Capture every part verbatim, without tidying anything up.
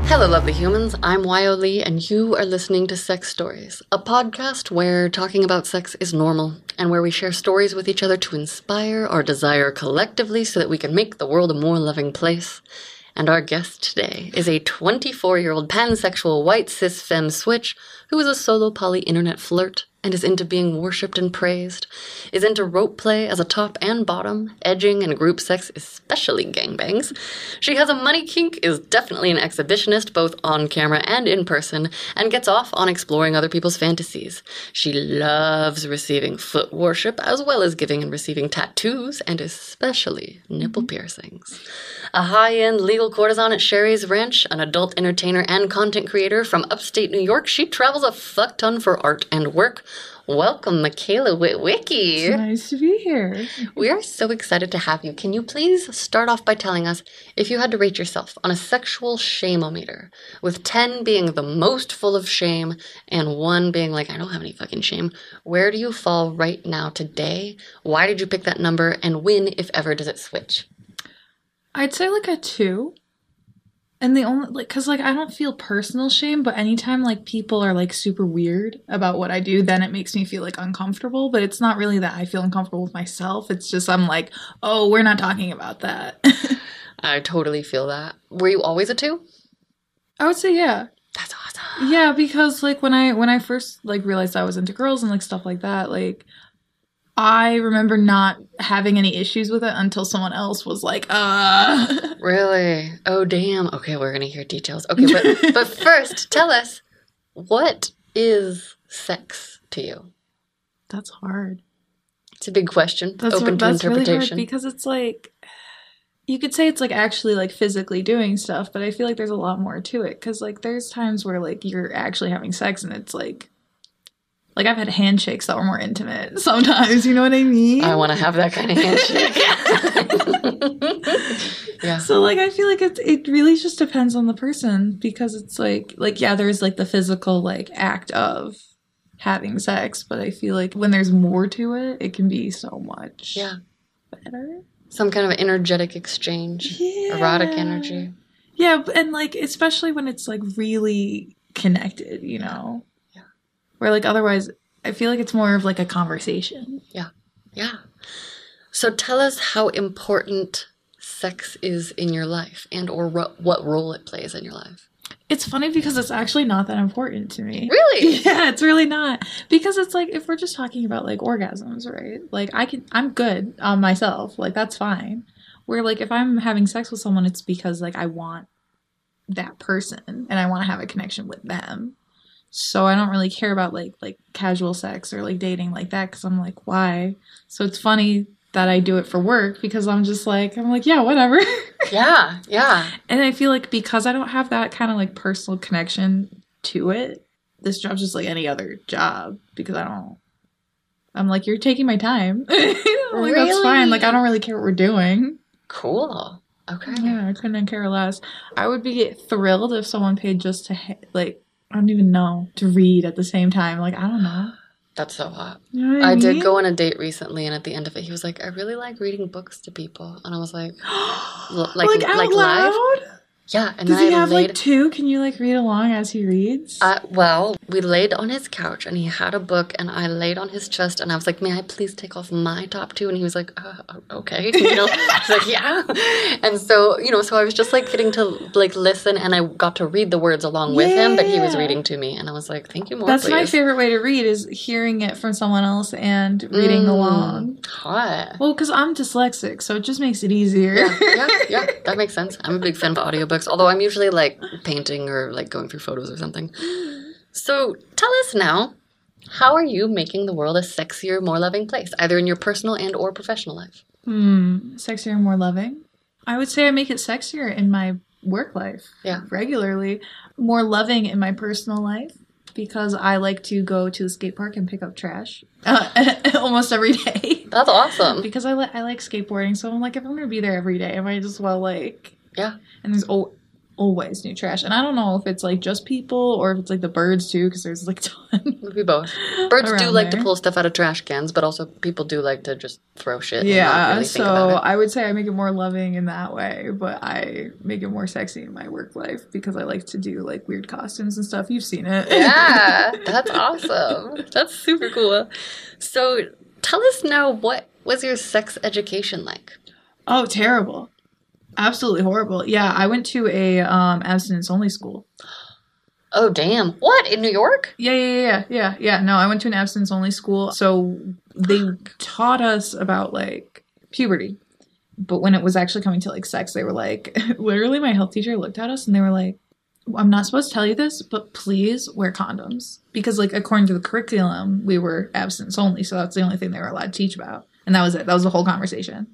Hello, lovely humans. I'm Wyo Lee, and you are listening to Sex Stories, a podcast where talking about sex is normal, and where we share stories with each other to inspire our desire collectively so that we can make the world a more loving place. And our guest today is a twenty-four-year-old pansexual white cis femme switch who is a solo poly internet flirt and is into being worshipped and praised, is into rope play as a top and bottom, edging and group sex, especially gangbangs. She has a money kink, is definitely an exhibitionist both on camera and in person, and gets off on exploring other people's fantasies. She loves receiving foot worship as well as giving and receiving tattoos, and especially nipple piercings. A high-end legal courtesan at Sherry's Ranch, an adult entertainer and content creator from upstate New York, she travels a fuck ton for art and work. Welcome, Michaela Witwicky. It's nice to be here. We are so excited to have you. Can you please start off by telling us if you had to rate yourself on a sexual shame-o-meter, with ten being the most full of shame and one being like, I don't have any fucking shame, where do you fall right now today? Why did you pick that number? And when, if ever, does it switch? I'd say like a two. And the only, like, cause like I don't feel personal shame, but anytime like people are like super weird about what I do, then it makes me feel like uncomfortable. But it's not really that I feel uncomfortable with myself. It's just I'm like, oh, we're not talking about that. I totally feel that. Were you always a two? I would say yeah. That's awesome. Yeah, because like when I when I first like realized I was into girls and like stuff like that, like I remember not having any issues with it until someone else was like, uh. Really? Oh, damn. Okay, we're going to hear details. Okay, but, but first, tell us, what is sex to you? That's hard. It's a big question. That's open what, to that's interpretation. Really hard because it's like, you could say it's like actually like physically doing stuff, but I feel like there's a lot more to it. Because like there's times where like you're actually having sex and it's like, Like, I've had handshakes that were more intimate sometimes, you know what I mean? I want to have that kind of handshake. Yeah. So, like, I feel like it, it really just depends on the person because it's like, like, yeah, there's, like, the physical, like, act of having sex, but I feel like when there's more to it, it can be so much yeah. better. Some kind of energetic exchange. Yeah. Erotic energy. Yeah, and, like, especially when it's, like, really connected, you know? Where, like, otherwise, I feel like it's more of, like, a conversation. Yeah. Yeah. So tell us how important sex is in your life and or ro- what role it plays in your life. It's funny because it's actually not that important to me. Really? Yeah, it's really not. Because it's, like, if we're just talking about, like, orgasms, right? Like, I can, I'm good on myself. Like, that's fine. Where, like, if I'm having sex with someone, it's because, like, I want that person and I want to have a connection with them. So I don't really care about, like, like casual sex or, like, dating like that because I'm like, why? So it's funny that I do it for work because I'm just like, I'm like, yeah, whatever. Yeah, yeah. And I feel like because I don't have that kind of, like, personal connection to it, this job's just like any other job because I don't, I'm like, you're taking my time. Like, really? That's fine. Like, I don't really care what we're doing. Cool. Okay. Yeah, I couldn't care less. I would be thrilled if someone paid just to, like, I don't even know, to read at the same time. Like, I don't know. That's so hot. You know what I, I mean? did go on a date recently, and at the end of it, he was like, I really like reading books to people. And I was like, l- like, like, out like loud? live? Yeah. And Does then he I have, laid, like, two? Can you, like, read along as he reads? Uh, well, we laid on his couch, and he had a book, and I laid on his chest, and I was like, may I please take off my top two? And he was like, uh, okay. You know, I was like, yeah. And so, you know, so I was just, like, getting to, like, listen, and I got to read the words along with yeah. him, but he was reading to me, and I was like, thank you more, That's please. my favorite way to read, is hearing it from someone else and reading mm, along. Hot. Well, because I'm dyslexic, so it just makes it easier. Yeah, yeah, yeah, that makes sense. I'm a big fan of audiobooks, although I'm usually, like, painting or, like, going through photos or something. So, tell us now, how are you making the world a sexier, more loving place, either in your personal and or professional life? Hmm, sexier and more loving? I would say I make it sexier in my work life. Yeah. Regularly. More loving in my personal life, because I like to go to the skate park and pick up trash uh, almost every day. That's awesome. Because I, li- I like skateboarding, so I'm like, if I'm going to be there every day, I might as well, like... Yeah. And there's... Oh, always new trash. And I don't know if it's like just people or if it's like the birds too, because there's like a ton. Maybe both. Birds do around like there. to pull stuff out of trash cans, but also people do like to just throw shit. and not Yeah, really think so about it. I would say I make it more loving in that way, but I make it more sexy in my work life because I like to do like weird costumes and stuff. You've seen it. Yeah, that's awesome. That's super cool. So tell us now, what was your sex education like? Oh, terrible. Absolutely horrible. Yeah, I went to a um, abstinence only school. Oh, damn. What? In New York? Yeah, yeah, yeah, yeah, yeah. No, I went to an abstinence only school. So they taught us about like puberty. But when it was actually coming to like sex, they were like, literally my health teacher looked at us and they were like, I'm not supposed to tell you this, but please wear condoms. Because like according to the curriculum, we were abstinence only. So that's the only thing they were allowed to teach about. And that was it. That was the whole conversation.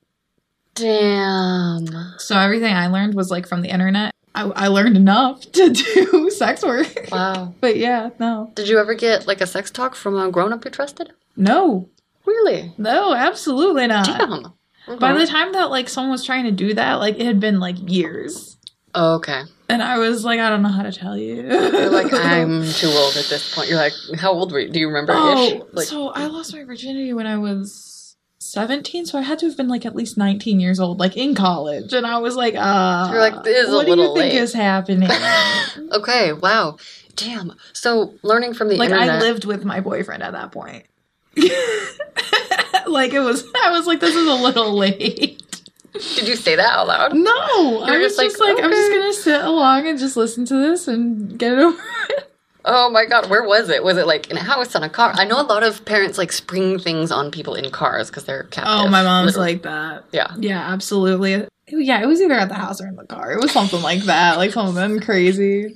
Damn. So everything I learned was like from the internet. I, I learned enough to do sex work. Wow. But yeah, no. Did you ever get like a sex talk from a grown-up you trusted? No. Really? No, absolutely not. Damn. By Okay. the time that like someone was trying to do that, like it had been like years. Oh, okay. And I was like, I don't know how to tell you. You're like, I'm too old at this point. You're like, how old were you? Do you remember? Oh, Like, so I lost my virginity when I was seventeen, so I had to have been like at least nineteen years old, like in college. And I was like, uh, You're like, this is a what do you little think late. is happening? okay, wow. Damn. So learning from the Like internet. I lived with my boyfriend at that point. Like it was, I was like, this is a little late. Did you say that out loud? No, I You're was just just like, like, I'm just okay. gonna sit along and just listen to this and get it over it. Oh my god, where was it? Was it like in a house, on a car? I know a lot of parents like spring things on people in cars because they're captive. Oh, my mom's literally. like that. Yeah. Yeah, absolutely. Yeah, it was either at the house or in the car. It was something like that, like something crazy.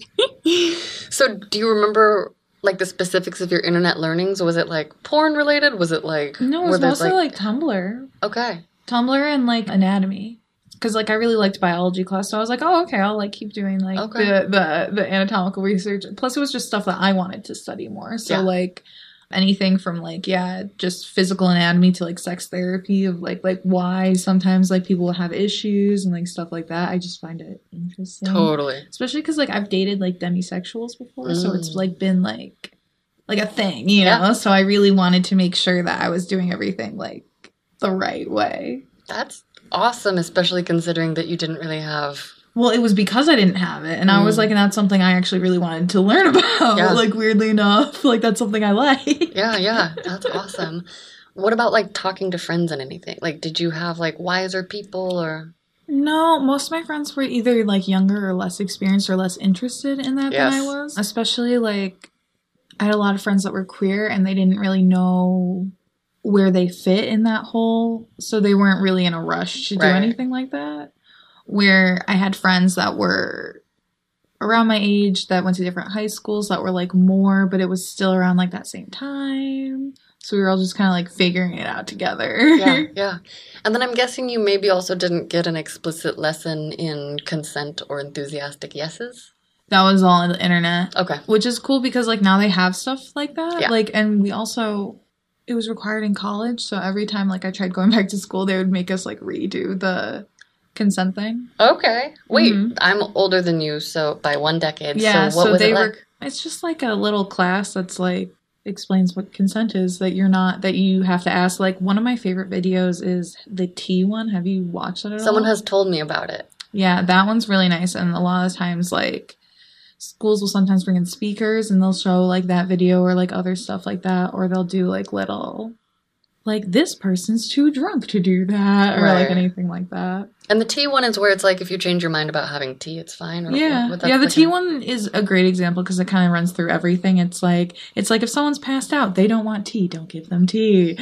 So do you remember like the specifics of your internet learnings? Was it like porn related? Was it like No, it were was there, mostly like, Tumblr. okay. Tumblr and like anatomy. Because like I really liked biology class, so I was like, oh, okay, I'll like keep doing like Okay. the, the the anatomical research. Plus, it was just stuff that I wanted to study more. So Yeah. like anything from like yeah, just physical anatomy to like sex therapy of like like why sometimes like people have issues and like stuff like that. I just find it interesting, Totally. especially because like I've dated like demisexuals before, so it's Mm. like been like like a thing, you Yeah. know. So I really wanted to make sure that I was doing everything like the right way. That's awesome, especially considering that you didn't really have Well, it was because I didn't have it. And I was Mm. like, and that's something I actually really wanted to learn about. Yeah. Like, weirdly enough, like, that's something I like. Yeah, yeah. That's awesome. What about like talking to friends and anything? Like did you have like wiser people or No, most of my friends were either, like, younger or less experienced or less interested in that than I Yes. was. Especially, like, I had a lot of friends that were queer and they didn't really know where they fit in that whole. So they weren't really in a rush to do Right. anything like that. Where I had friends that were around my age that went to different high schools that were like more, but it was still around like that same time. So we were all just kind of like figuring it out together. yeah, yeah. And then I'm guessing you maybe also didn't get an explicit lesson in consent or enthusiastic yeses. That was all on the internet, Okay. which is cool because like now they have stuff like that. Yeah. Like, and we also, it was required in college. So every time like I tried going back to school, they would make us like redo the consent thing. Okay. Wait, Mhm. I'm older than you, so by one decade. Yeah. So what So, was they it were, like? it's just like a little class that's like, explains what consent is, that you're not, that you have to ask. Like one of my favorite videos is the T one. Have you watched it at Someone all? has told me about it. Yeah, that one's really nice. And a lot of times, like, schools will sometimes bring in speakers and they'll show, like, that video or, like, other stuff like that. Or they'll do, like, little, like, this person's too drunk to do that. Or, like, Right. anything like that. And the T one is where it's like if you change your mind about having tea, it's fine. Or Yeah. what- what that's Yeah, the like T a- one is a great example because it kind of runs through everything. It's like, it's like if someone's passed out, they don't want tea, don't give them tea.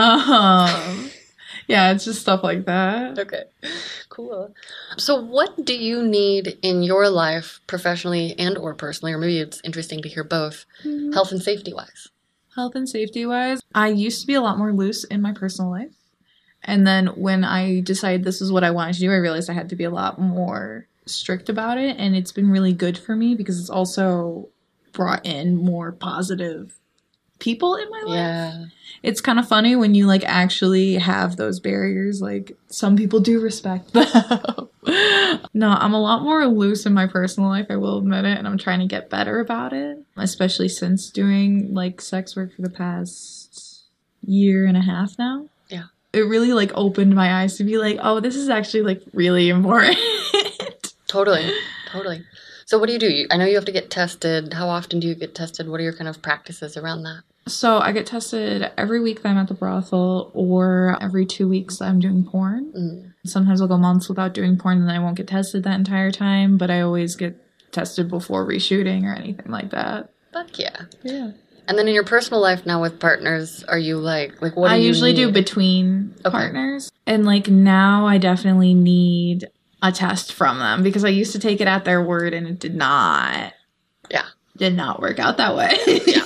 Um... Yeah, it's just stuff like that. Okay, cool. So what do you need in your life, professionally and or personally, or maybe it's interesting to hear both, health and safety wise? Health and safety wise, I used to be a lot more loose in my personal life. And then when I decided this is what I wanted to do, I realized I had to be a lot more strict about it. And it's been really good for me because it's also brought in more positive people in my life. Yeah. It's kind of funny when you like actually have those barriers. Like some people do respect them. No, I'm a lot more loose in my personal life, I will admit it, and I'm trying to get better about it, especially since doing, like, sex work for the past year and a half now. Yeah. It really, like, opened my eyes to be like, oh, this is actually, like, really important. Totally. Totally. So what do you do? You, I know you have to get tested. How often do you get tested? What are your kind of practices around that? So I get tested every week that I'm at the brothel, or every two weeks that I'm doing porn. Mm. Sometimes I'll go months without doing porn and I won't get tested that entire time, but I always get tested before reshooting or anything like that. Fuck yeah. Yeah. And then in your personal life now with partners, are you like, like what do I you usually need? do between Okay. partners. And like now I definitely need a test from them because I used to take it at their word and it did not. Yeah. Did not work out that way. Yeah,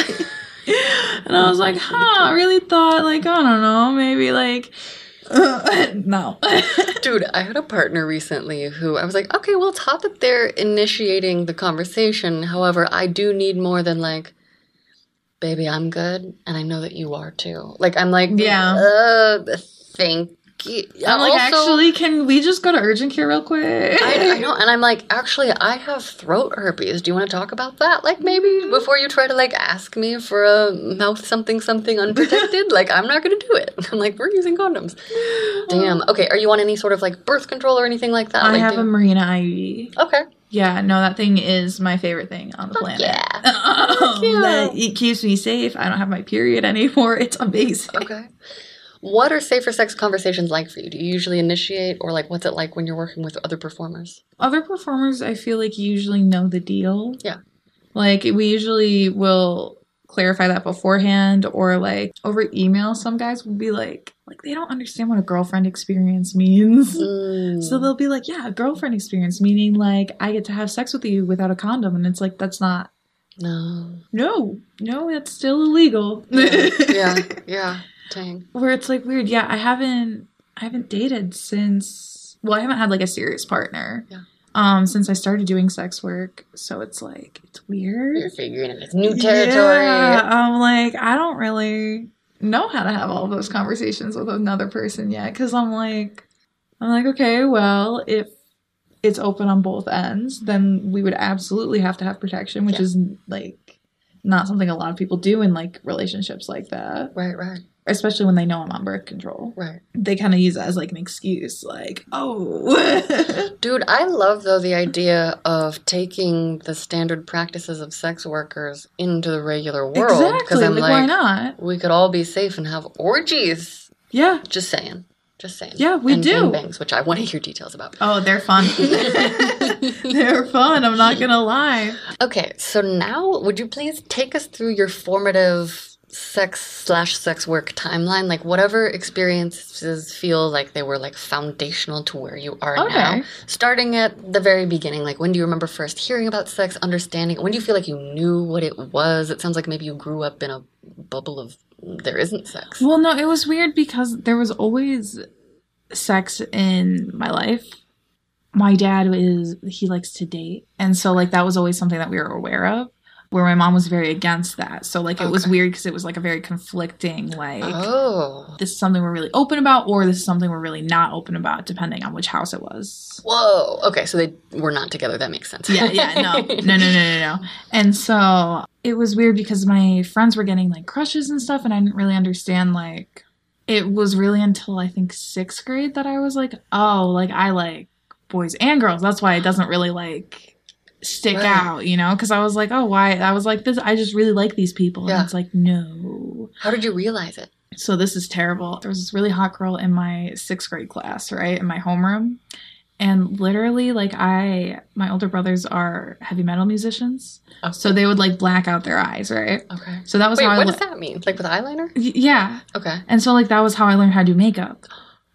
yeah. And I was like, huh, I really thought like, I don't know, maybe like, uh, no. Dude, I had a partner recently who I was like, okay, well, it's hot that they're initiating the conversation. However, I do need more than like, baby, I'm good, and I know that you are too. Like, I'm like, Yeah. uh, thank you. I'm like, Also, actually, can we just go to urgent care real quick? I, I know, and I'm like, actually, I have throat herpes. Do you want to talk about that? Like, maybe before you try to, like, ask me for a mouth something something unprotected, like, I'm not going to do it. I'm like, we're using condoms. Damn. Okay, are you on any sort of, like, birth control or anything like that? I like, have do- a Marina I U D. Okay. Yeah, no, that thing is my favorite thing on the Fuck planet. yeah. Um, yeah. that- it keeps me safe. I don't have my period anymore. It's amazing. Okay. What are safer sex conversations like for you? Do you usually initiate, or, like, what's it like when you're working with other performers? Other performers, I feel like, usually know the deal. Yeah. Like, we usually will clarify that beforehand, or, like, over email, some guys will be like, like, they don't understand what a girlfriend experience means. Mm. So they'll be like, yeah, a girlfriend experience, meaning, like, I get to have sex with you without a condom. And it's like, that's not, No. no, no, that's still illegal. Yeah, yeah, yeah. Dang. Where it's like weird. Yeah, I haven't I haven't dated since, well, I haven't had like a serious partner. Yeah. Um, since I started doing sex work. So it's like it's weird. You're figuring in this new territory. Yeah, I'm like, I don't really know how to have all those conversations with another person yet. Cause I'm like I'm like, okay, well, if it's open on both ends, then we would absolutely have to have protection, which Yeah. is like not something a lot of people do in like relationships like that. Right, right, Especially when they know I'm on birth control. right. They kind of use it as like an excuse, like, oh. Dude, I love, though, the idea of taking the standard practices of sex workers into the regular world. Exactly. I'm Like, like, why not? we could all be safe and have orgies. Yeah. Just saying. Just saying. Yeah, we and do. Bangs, which I want to hear details about. Oh, they're fun. They're fun. I'm not going to lie. Okay, so now would you please take us through your formative sex slash sex work timeline? Like, whatever experiences feel like they were like foundational to where you are Okay. now. Starting at the very beginning, like when do you remember first hearing about sex, understanding it? When do you feel like you knew what it was? It sounds like maybe you grew up in a bubble of there isn't sex. Well, no, it was weird because there was always sex in my life. My dad is, he likes to date. And so, like, that was always something that we were aware of, where my mom was very against that. So, like, it was Okay. weird because it was, like, a very conflicting, like, Oh. this is something we're really open about, or this is something we're really not open about, depending on which house it was. Whoa. Okay, so they were not together. That makes sense. Yeah, yeah, no, no, no, no, no, no. And so it was weird because my friends were getting like crushes and stuff, and I didn't really understand. Like, it was really until I think sixth grade that I was like, oh, like I like boys and girls. That's why it doesn't really like stick Right. out, you know? Because I was like, oh, why? I was like, this. I just really like these people, Yeah. and it's like, no. How did you realize it? So this is terrible. There was this really hot girl in my sixth grade class, right, in my homeroom. And literally, like, I, my older brothers are heavy metal musicians. Oh. So they would, like, black out their eyes, right? Okay. So that was Wait, how I what le- does that mean? Like with eyeliner? Y- yeah. Okay. And so, like, that was how I learned how to do makeup.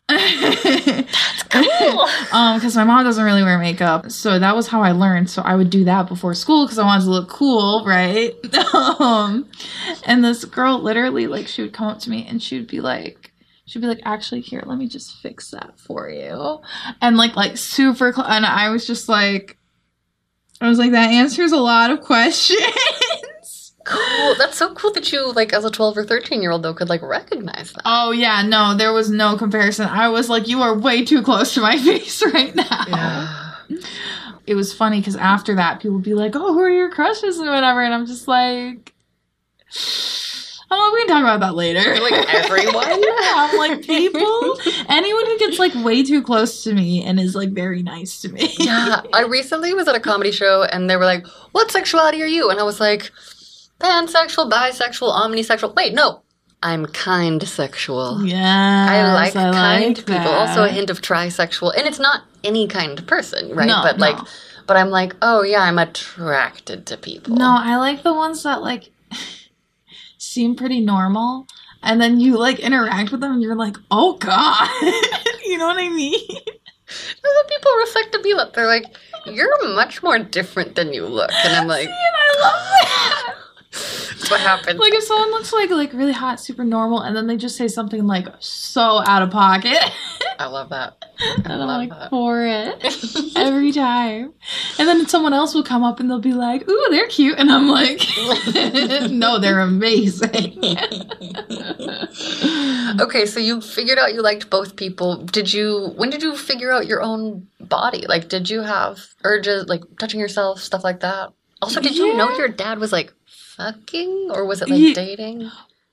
That's cool. um, because my mom doesn't really wear makeup. So that was how I learned. So I would do that before school because I wanted to look cool, right? um, and this girl literally, like, she would come up to me and she would be like, she'd be like, actually, here, let me just fix that for you. And, like, like, super, cl- and I was just like, I was like, that answers a lot of questions. Cool. That's so cool that you, like, as a twelve or thirteen year old, though, could, like, recognize that. Oh, yeah, no, there was no comparison. I was like, you are way too close to my face right now. Yeah. It was funny because after that, people would be like, oh, who are your crushes and whatever. And I'm just like, I'm like, we can talk about that later. You're like, everyone? I'm like, people? Anyone who gets like way too close to me and is like very nice to me. Yeah. I recently was at a comedy show and they were like, what sexuality are you? And I was like, pansexual, bisexual, omnisexual. Wait, no. I'm kind sexual. Yeah. I like I kind like people. that. Also a hint of trisexual. And it's not any kind of person, right? No, but no. like but I'm like, oh yeah, I'm attracted to people. No, I like the ones that like seem pretty normal. And then you like interact with them and you're like, oh God. You know what I mean? Some people reflect to be like, they're like, you're much more different than you look. And I'm like, See, and I love that. that's what happens. Like if someone looks like like really hot, super normal, and then they just say something like so out of pocket. I love that. And I I'm love like that. for it every time. And then someone else will come up and they'll be like, ooh, they're cute. And I'm like, no, they're amazing. Okay, so you figured out you liked both people. Did you, when did you figure out your own body? Like, did you have urges, like touching yourself, stuff like that? Also, did you know Yeah. your dad was like fucking, or was it like Ye- dating?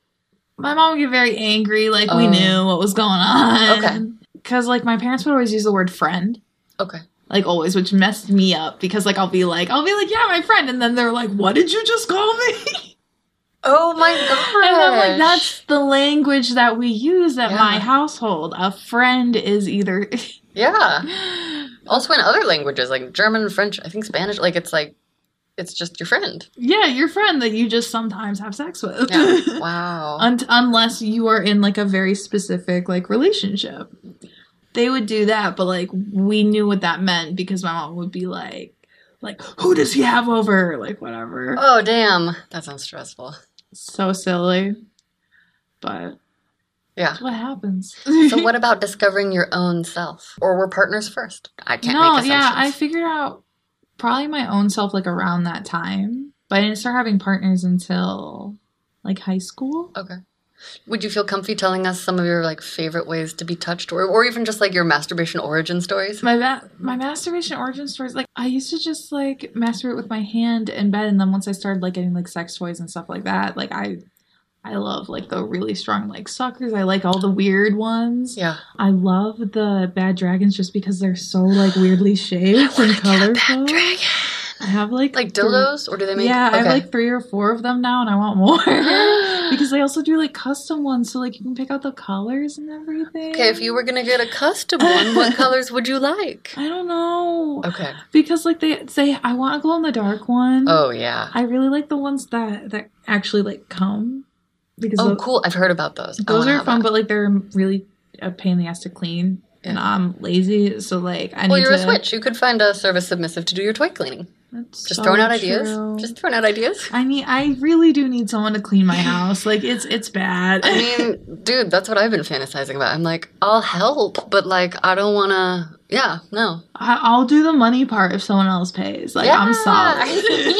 My mom would get very angry, like we Oh. knew what was going on. Okay. Because like my parents would always use the word friend. Okay. Like always, which messed me up because like I'll be like, I'll be like, yeah, my friend. And then they're like, what did you just call me? Oh my gosh. And I'm like, that's the language that we use at Yeah. my household. A friend is either. Yeah. Also in other languages, like German, French, I think Spanish, like it's like, it's just your friend. Yeah, your friend that you just sometimes have sex with. Yeah. Wow. Un- unless you are in like a very specific like relationship. They would do that, but like we knew what that meant because my mom would be like, like, who does he have over? Like whatever. Oh, damn. That sounds stressful. So silly. But Yeah. that's what happens. So what about discovering your own self? Or were partners first? I can't no, make assumptions. yeah, I figured out probably my own self like around that time. But I didn't start having partners until like high school. Okay. Would you feel comfy telling us some of your like favorite ways to be touched, or or even just like your masturbation origin stories? My ba- my masturbation origin stories, like I used to just like masturbate with my hand in bed, and then once I started like getting like sex toys and stuff like that, like I I love like the really strong like suckers. I like all the weird ones. Yeah. I love the bad dragons just because they're so like weirdly shaped and colorful. I have like Like three- dildos, or do they make? Yeah, I have Okay. like three or four of them now, and I want more because they also do like custom ones, so like you can pick out the colors and everything. Okay, if you were gonna get a custom one, what colors would you like? I don't know Okay. because like they say I want a glow in the dark one. Oh yeah. I really like the ones that that actually like come because Oh tho- cool. I've heard about those. I those wanna are have fun, that. but like they're really a pain in the ass to clean, and Yeah. I'm lazy, so like I Well, need you're to. a switch. You could find a service submissive to do your toy cleaning. That's Just so throwing out ideas. true. Just throwing out ideas. I need. I really do need someone to clean my house. Like it's it's bad. I mean, dude, that's what I've been fantasizing about. I'm like, I'll help, but like, I don't want to. Yeah, no. I, I'll do the money part if someone else pays. Like I'm sorry.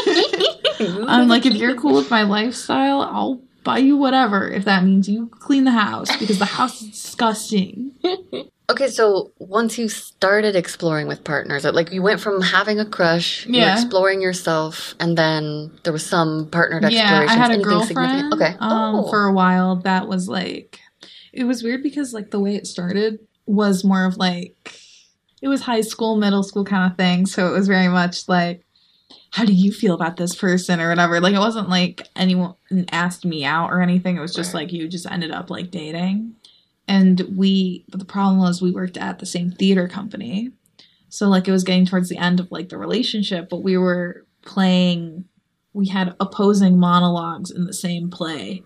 sorry. I'm like, if you're cool with my lifestyle, I'll buy you whatever. If that means you clean the house because the house is disgusting. Okay, so once you started exploring with partners, like you went from having a crush, you were Yeah. exploring yourself, and then there was some partnered Yeah, exploration. I had a Anything girlfriend. significant? Okay. Um, oh. for a while that was like, it was weird because like the way it started was more of like, it was high school, middle school kind of thing. So it was very much like, how do you feel about this person or whatever? Like it wasn't like anyone asked me out or anything. It was just Right. like you just ended up like dating. And we, but the problem was we worked at the same theater company. So like it was getting towards the end of like the relationship, but we were playing, we had opposing monologues in the same play.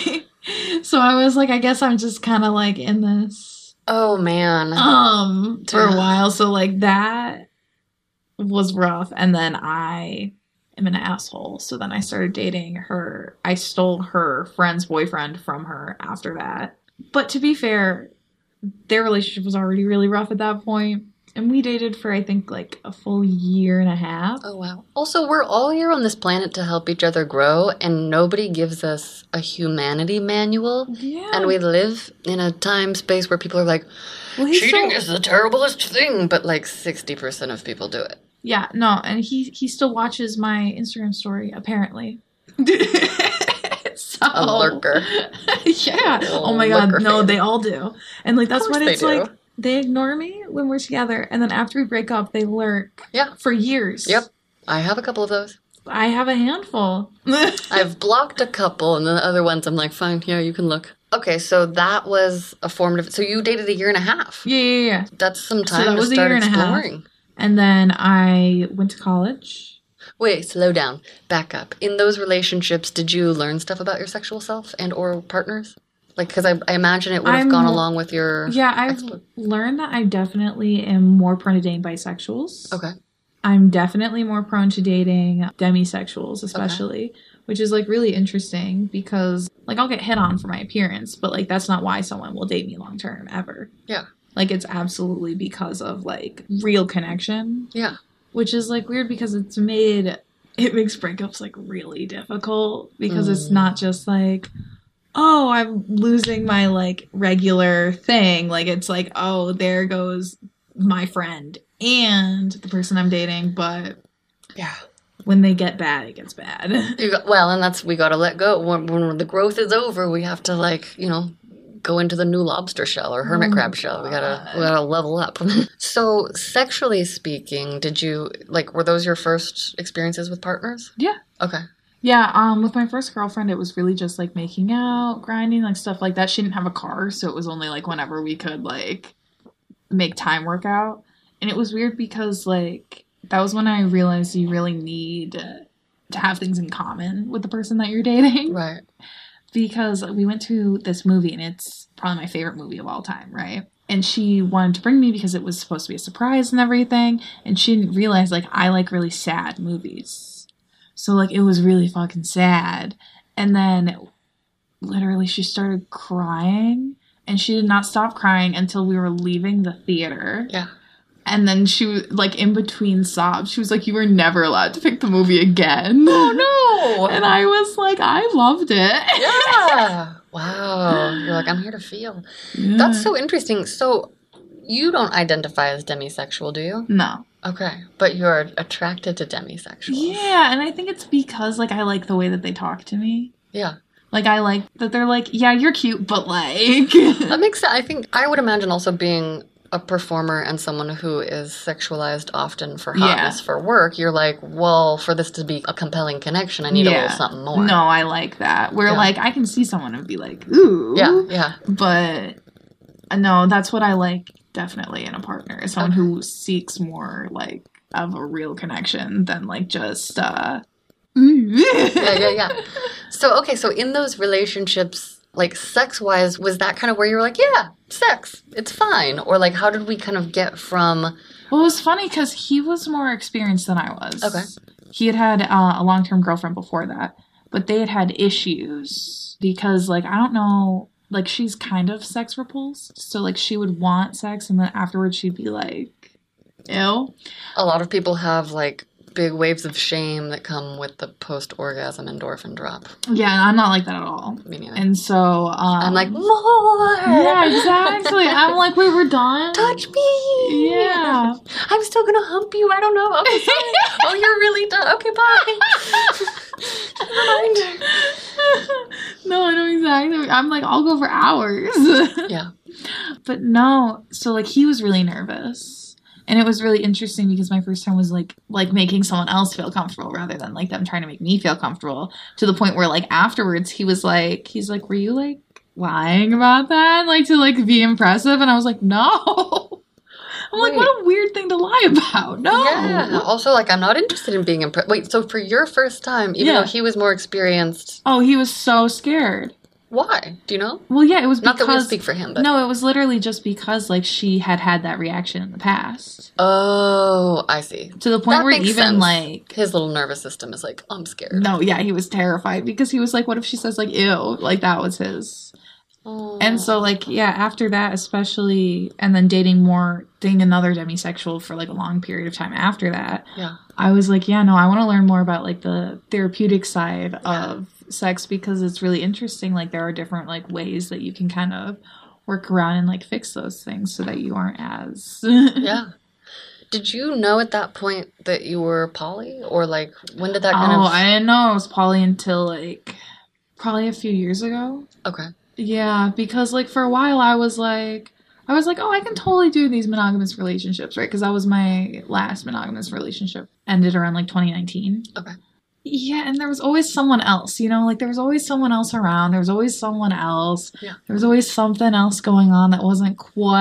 So I was like, I guess I'm just kind of like in this Oh man. um for a Duh. while. So like that was rough. And then I am an asshole. So then I started dating her. I stole her friend's boyfriend from her after that. But to be fair, their relationship was already really rough at that point. And we dated for, I think, like a full year and a half. Oh, wow. Also, we're all here on this planet to help each other grow, and nobody gives us a humanity manual. Yeah. And we live in a time space where people are like, Well, he's cheating so- is the terriblest thing, but like sixty percent of people do it. Yeah, no, and he he still watches my Instagram story, apparently. So, A lurker. Yeah. Oh, Oh my god, lurker no, fan. they all do. And like that's Of course what they it's do. like. They ignore me when we're together, and then after we break up, they lurk. Yeah. For years. Yep. I have a couple of those. I have a handful. I've blocked a couple, and the other ones I'm like, fine, yeah, you can look. Okay, so that was a formative. So you dated a year and a half. Yeah, yeah, yeah. That's some So time that to was a start year and a half. exploring. And then I went to college. Wait, slow down. Back up. In those relationships, did you learn stuff about your sexual self and or partners? Like, because I, I imagine it would have I'm gone mo- along with your... Yeah, I've explo- learned that I definitely am more prone to dating bisexuals. Okay. I'm definitely more prone to dating demisexuals, especially, which is like really interesting because like I'll get hit on for my appearance, but like that's not why someone will date me long term ever. Yeah. Like it's absolutely because of like real connection, Yeah. which is like weird because it's made it makes breakups like really difficult because it's Mm. not just like, oh, I'm losing my like regular thing. Like it's like, oh, there goes my friend and the person I'm dating, but Yeah. when they get bad, it gets bad. You got, well, and that's, we got to let go. When, when the growth is over, we have to like, you know, go into the new lobster shell or hermit Oh crab my shell. We gotta, God. we gotta level up. So, sexually speaking, did you, like, were those your first experiences with partners? Yeah. Okay. Yeah, um, with my first girlfriend, it was really just like making out, grinding, like stuff like that. She didn't have a car, so it was only like whenever we could like make time work out. And it was weird because like that was when I realized you really need uh, to have things in common with the person that you're dating. Right. Because we went to this movie and it's probably my favorite movie of all time, right? And she wanted to bring me because it was supposed to be a surprise and everything. And she didn't realize like I like really sad movies. So like it was really fucking sad. And then literally she started crying and she did not stop crying until we were leaving the theater. Yeah. And then she was like in between sobs. She was like, you were never allowed to pick the movie again. Oh, no. And I was like, I loved it. Yeah. Wow. You're like, I'm here to feel. Yeah. That's so interesting. So, you don't identify as demisexual, do you? No. Okay. But you're attracted to demisexuals. Yeah, and I think it's because like I like the way that they talk to me. Yeah. Like I like that they're like, yeah, you're cute, but like That makes sense. I think, I would imagine also being a performer and someone who is sexualized often for hotness Yeah. for work, you're like, well, for this to be a compelling connection, I need a little something more. No, I like that. Where Yeah. like I can see someone and be like, ooh. Yeah, yeah. But uh, no, that's what I like definitely in a partner. Is someone Okay. who seeks more like of a real connection than like just uh yeah, Yeah, yeah, yeah. So, okay, so in those relationships, like sex-wise, was that kind of where you were like, yeah, sex, it's fine? Or like, how did we kind of get from... Well, it was funny because he was more experienced than I was. Okay. He had had uh, a long-term girlfriend before that, but they had had issues because, like, I don't know, like, she's kind of sex repulsed. So, like, she would want sex, and then afterwards she'd be like, ew. A lot of people have like big waves of shame that come with the post-orgasm endorphin drop. Yeah, and I'm not like that at all. Me neither. And so, um... I'm like, more! yeah, exactly. I'm like, wait, we're done? Touch me! Yeah. I'm still gonna hump you. I don't know. Okay, sorry. Oh, you're really done. Okay, bye. Never mind. No, I know exactly. I'm like, I'll go for hours. Yeah. But no, so like he was really nervous. And it was really interesting because my first time was like like making someone else feel comfortable rather than like them trying to make me feel comfortable, to the point where like afterwards he was like he's like, were you like lying about that? Like to like be impressive? And I was like, no. I'm like, Wait. what a weird thing to lie about. No. Yeah. Also, like, I'm not interested in being impressed. Wait, so for your first time, even Yeah. though he was more experienced, Oh, he was so scared. why? Do you know? Well, yeah, it was Not because that we speak for him, but... no, it was literally just because like she had had that reaction in the past, Oh, I see. to the point That where makes even sense. like His little nervous system is like, I'm scared. no, yeah, he was terrified because he was like, what if she says like ew? Like that was his. Oh. And so, like, yeah, after that, especially, and then dating more, dating another demisexual for, like, a long period of time after that, yeah. I was like, yeah, no, I want to learn more about, like, the therapeutic side Yeah. of sex because it's really interesting. Like, there are different, like, ways that you can kind of work around and, like, fix those things so that you aren't as... yeah. Did you know at that point that you were poly? Or, like, when did that kind oh, of... I didn't know I was poly until, like, probably a few years ago. Okay. Yeah, because, like, for a while I was like, I was like, oh, I can totally do these monogamous relationships, right? Because that was my last monogamous relationship. Ended around, like, twenty nineteen. Okay. Yeah, and there was always someone else, you know? Like, there was always someone else around. There was always someone else. Yeah. There was always something else going on that wasn't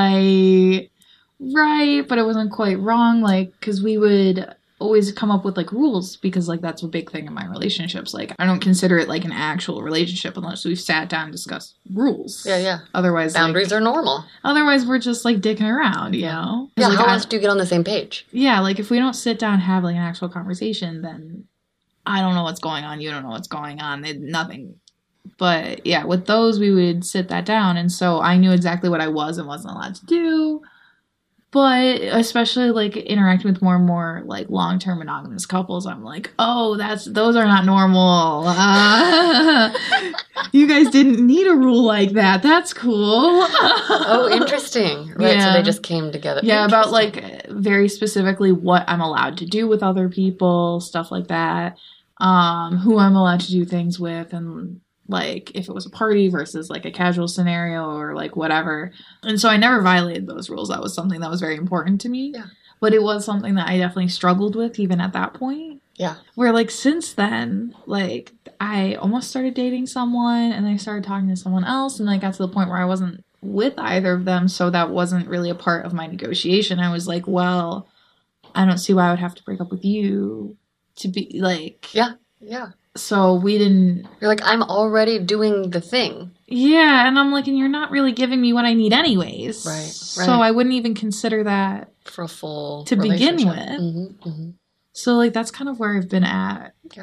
quite right, but it wasn't quite wrong. Like, because we would always come up with, like, rules because, like, that's a big thing in my relationships. Like, I don't consider it, like, an actual relationship unless we've sat down and discussed rules. Yeah, yeah. Otherwise, Boundaries like, are normal. Otherwise, we're just, like, dicking around, you Yeah. know? Yeah, Like, how I- else do you get on the same page? Yeah, like, if we don't sit down and have, like, an actual conversation, then I don't know what's going on. You don't know what's going on. It, nothing. But, yeah, with those, we would sit that down. And so I knew exactly what I was and wasn't allowed to do. But especially, like, interacting with more and more, like, long-term monogamous couples, I'm like, oh, that's those are not normal. Uh, you guys didn't need a rule like that. That's cool. Oh, interesting. Right, Yeah. so they just came together. Yeah, about, Interesting. like, very specifically what I'm allowed to do with other people, stuff like that. Um, who I'm allowed to do things with, and, like, if it was a party versus, like, a casual scenario or, like, whatever. And so I never violated those rules. That was something that was very important to me. Yeah. But it was something that I definitely struggled with even at that point. Yeah. Where, like, since then, like, I almost started dating someone, and then I started talking to someone else, and I got to the point where I wasn't with either of them, so that wasn't really a part of my negotiation. I was like, well, I don't see why I would have to break up with you to be, like... Yeah, yeah. So we didn't... You're like, I'm already doing the thing. Yeah, and I'm like, and you're not really giving me what I need anyways. Right, So right. I wouldn't even consider that For a full to begin relationship. with. Mm-hmm, mm-hmm. So, like, that's kind of where I've been at Okay.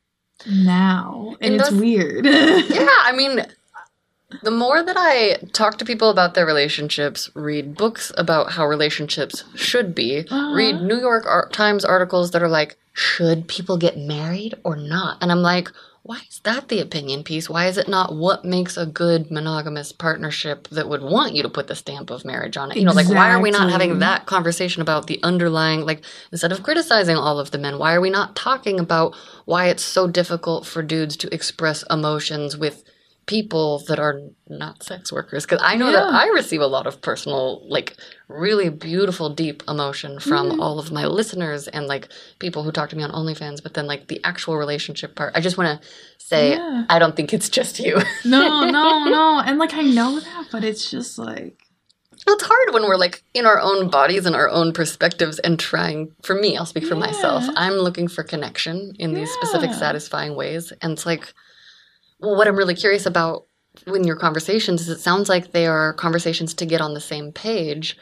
now. And, And it's those- weird. Yeah, I mean, the more that I talk to people about their relationships, read books about how relationships should be, Uh-huh. read New York Ar- Times articles that are like, should people get married or not? And I'm like, why is that the opinion piece? Why is it not what makes a good monogamous partnership that would want you to put the stamp of marriage on it? You know, like, why are we not Exactly. having that conversation about the underlying, like, instead of criticizing all of the men, why are we not talking about why it's so difficult for dudes to express emotions with people that are not sex workers? Because I know that Yeah. I receive a lot of personal, like, really beautiful, deep emotion from Mhm. all of my listeners and, like, people who talk to me on OnlyFans. But then, like, the actual relationship part, I just want to say, Yeah. I don't think it's just you. No, no, no. And, like, I know that, but it's just, like... It's hard when we're, like, in our own bodies and our own perspectives and trying, for me, I'll speak for Yeah. myself, I'm looking for connection in these specific Yeah. satisfying ways. And it's like, well, what I'm really curious about in your conversations is it sounds like they are conversations to get on the same page.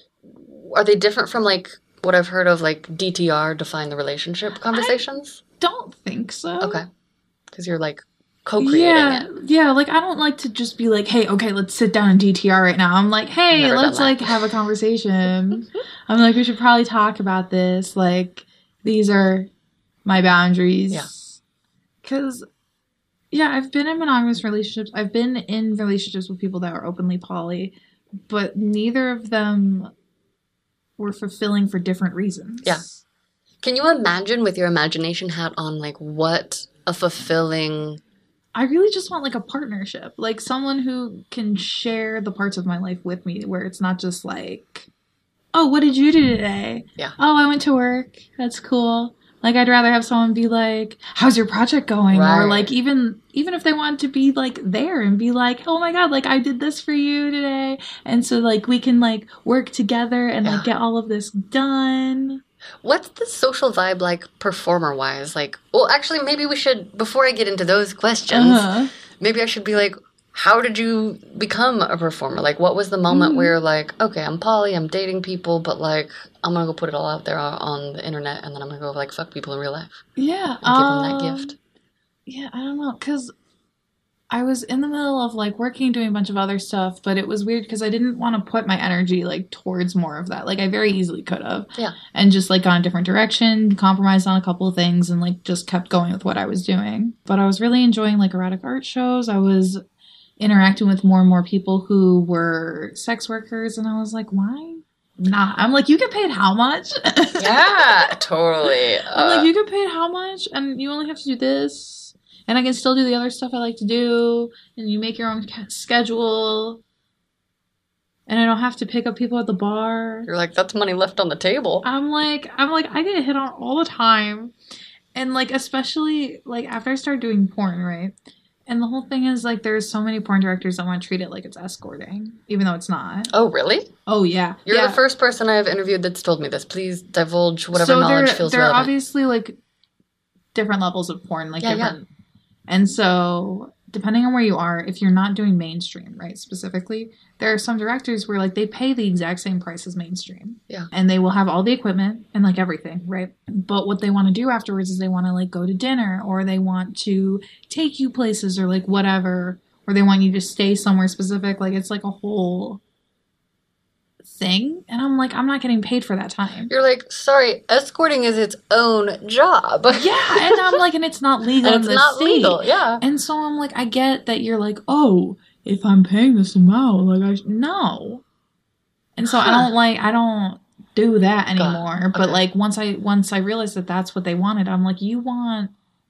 Are they different from, like, what I've heard of, like, D T R, define the relationship conversations? Don't think so. Okay. Because you're, like, co-creating Yeah, it. yeah. Like, I don't like to just be like, "Hey, okay, let's sit down and D T R right now." I'm like, "Hey, Never done let's that. like have a conversation." I'm like, "We should probably talk about this. Like, these are my boundaries." Yeah. Because, yeah, I've been in monogamous relationships. I've been in relationships with people that were openly poly, but neither of them were fulfilling for different reasons. Yeah. Can you imagine with your imagination hat on, like, what a fulfilling... I really just want like a partnership, like someone who can share the parts of my life with me where it's not just like, oh, what did you do today? Yeah. Oh, I went to work. That's cool. Like, I'd rather have someone be like, how's your project going? Right. Or like, even, even if they want to be like there and be like, oh my God, like I did this for you today. And so like, we can like work together and Yeah. like get all of this done. What's the social vibe like performer-wise? Like, well, actually, maybe we should, before I get into those questions, Uh-huh. maybe I should be like, how did you become a performer? Like, what was the moment Mm. where you're like, okay, I'm poly, I'm dating people, but like, I'm gonna go put it all out there on the internet, and then I'm gonna go like fuck people in real life Yeah. and give them that um, gift. Yeah, I don't know, because I was in the middle of like working, doing a bunch of other stuff, but it was weird because I didn't want to put my energy like towards more of that. Like I very easily could have. Yeah. And just like gone a different direction, compromised on a couple of things and like just kept going with what I was doing. But I was really enjoying like erotic art shows. I was interacting with more and more people who were sex workers and I was like, why not? I'm like, you get paid how much? Yeah, totally. Uh, I'm like, you get paid how much? And you only have to do this. And I can still do the other stuff I like to do. And you make your own ca- schedule. And I don't have to pick up people at the bar. You're like, that's money left on the table. I'm like, I'm like, I get hit on all the time. And like, especially like after I started doing porn, right? And the whole thing is like, there's so many porn directors that want to treat it like it's escorting, even though it's not. Oh, really? Oh, yeah. You're yeah. the first person I've interviewed that's told me this. Please divulge whatever so knowledge there, feels there relevant. are obviously like different levels of porn, like Yeah, different. And so, depending on where you are, if you're not doing mainstream, right, specifically, there are some directors where, like, they pay the exact same price as mainstream. Yeah. And they will have all the equipment and, like, everything, right? But what they want to do afterwards is they want to, like, go to dinner or they want to take you places or, like, whatever. Or they want you to stay somewhere specific. Like, it's, like, a whole thing. And I'm like, I'm not getting paid for that time. You're like, sorry, escorting is its own job. Yeah, and I'm like, and it's not legal And in it's the not state. legal, yeah. And so I'm like, I get that you're like, oh, if I'm paying this amount, like, I sh-. no. And so Huh. I don't like, I don't do that anymore. God. But Okay. like, once I, once I realized that that's what they wanted, I'm like, you want,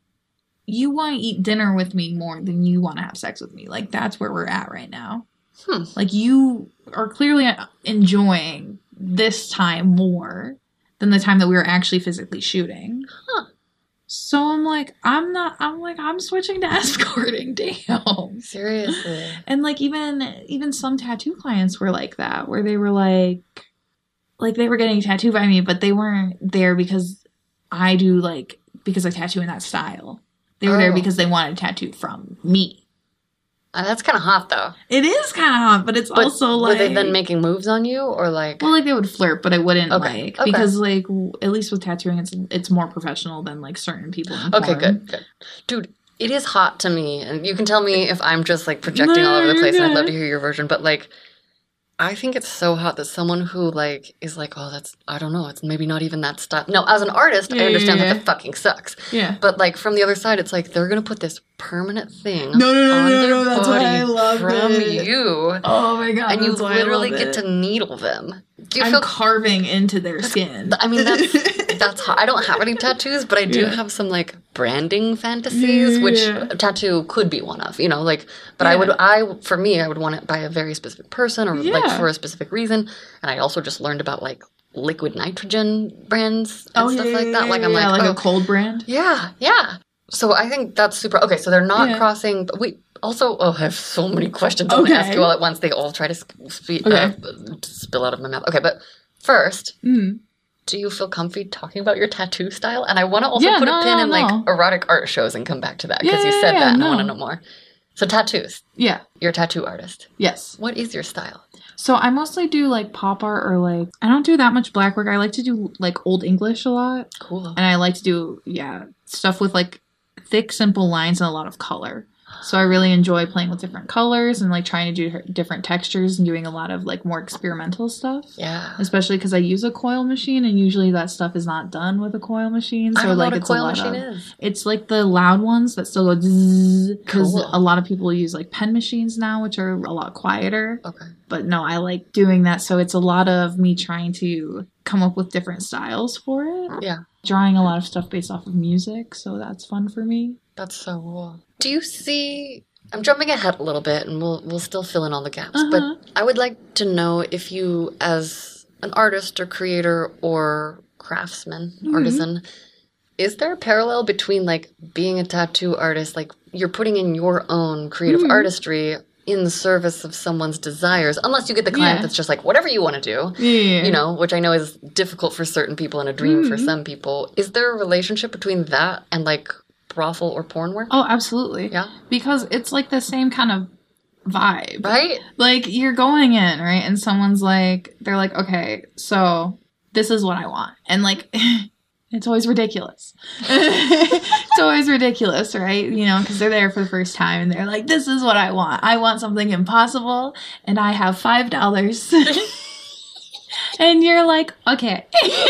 you want to eat dinner with me more than you want to have sex with me. Like, that's where we're at right now. Hmm. Like, you are clearly enjoying this time more than the time that we were actually physically shooting. Huh. So I'm like, I'm not, I'm like, I'm switching to escorting, damn. Seriously. And like, even, even some tattoo clients were like that, where they were like, like they were getting tattooed by me, but they weren't there because I do like, because I tattoo in that style. They were Oh. there because they wanted a tattoo from me. Uh, that's kind of hot, though. It is kind of hot, but it's But also were like... they then making moves on you, or like... Well, like, they would flirt, but I wouldn't, Okay, like... okay. Because, like, w- at least with tattooing, it's it's more professional than, like, certain people in Okay, porn. good, good. Dude, it is hot to me, and you can tell me if I'm just, like, projecting No, all over the you're place, and I'd good. love to hear your version, but, like, I think it's so hot that someone who, like, is like, oh, that's, I don't know, it's maybe not even that style. No, as an artist, Yeah, I understand yeah, that yeah. that fucking sucks. Yeah. But, like, from the other side, it's like, they're gonna put this permanent thing No, no, no, on no, their no, that's body why I love from it. you, Oh, my God, and you that's why I literally love get it. to needle them. Do you I'm feel... carving into their skin. I mean, that's... That's hot. I don't have any tattoos, but I do Yeah. have some like branding fantasies, Yeah. which a tattoo could be one of, you know, like, but I Yeah. would, I, for me, I would want it by a very specific person or like Yeah. for a specific reason. And I also just learned about like liquid nitrogen brands and Oh, stuff yeah, like that. Like, yeah, I'm yeah, like, like oh, a cold brand. yeah, yeah. So I think that's super, okay, so they're not Yeah. crossing, but we also, oh, I have so many questions I want to ask Okay. you all at once. They all try to sp- spe- Okay. uh, spill out of my mouth. Okay, but first, Mm. do you feel comfy talking about your tattoo style? And I want to also Yeah, put no, a pin no, in no. like erotic art shows and come back to that because Yeah, you yeah, said yeah, that and I no. want to know more. So tattoos, Yeah. you're a tattoo artist. Yes. What is your style? So I mostly do like pop art or like I don't do that much black work. I like to do like Old English a lot. Cool. And I like to do yeah, stuff with like thick simple lines and a lot of color. So I really enjoy playing with different colors and like trying to do different textures and doing a lot of like more experimental stuff. Yeah. Especially because I use a coil machine and usually that stuff is not done with a coil machine. So I don't know like what a it's coil a lot machine of, is. It's like the loud ones that still go because Cool. a lot of people use like pen machines now, which are a lot quieter. Okay. But no, I like doing that. So it's a lot of me trying to come up with different styles for it. Yeah. Drawing a lot of stuff based off of music. So that's fun for me. That's so cool. Do you see... I'm jumping ahead a little bit and we'll we'll still fill in all the gaps. Uh-huh. But I would like to know if you, as an artist or creator or craftsman, Mhm. artisan, is there a parallel between like being a tattoo artist, like you're putting in your own creative Mhm. artistry in service of someone's desires, unless you get the client Yeah. that's just like, whatever you want to do, Yeah. you know, which I know is difficult for certain people and a dream for Mhm. some people. Is there a relationship between that and like brothel or porn work? Oh, absolutely. Yeah. Because it's like the same kind of vibe. Right? Like you're going in, right? And someone's like, they're like, okay, so this is what I want. And like, It's always ridiculous. It's always ridiculous, right? You know, because they're there for the first time and they're like, this is what I want. I want something impossible and I have five dollars. And you're like, okay.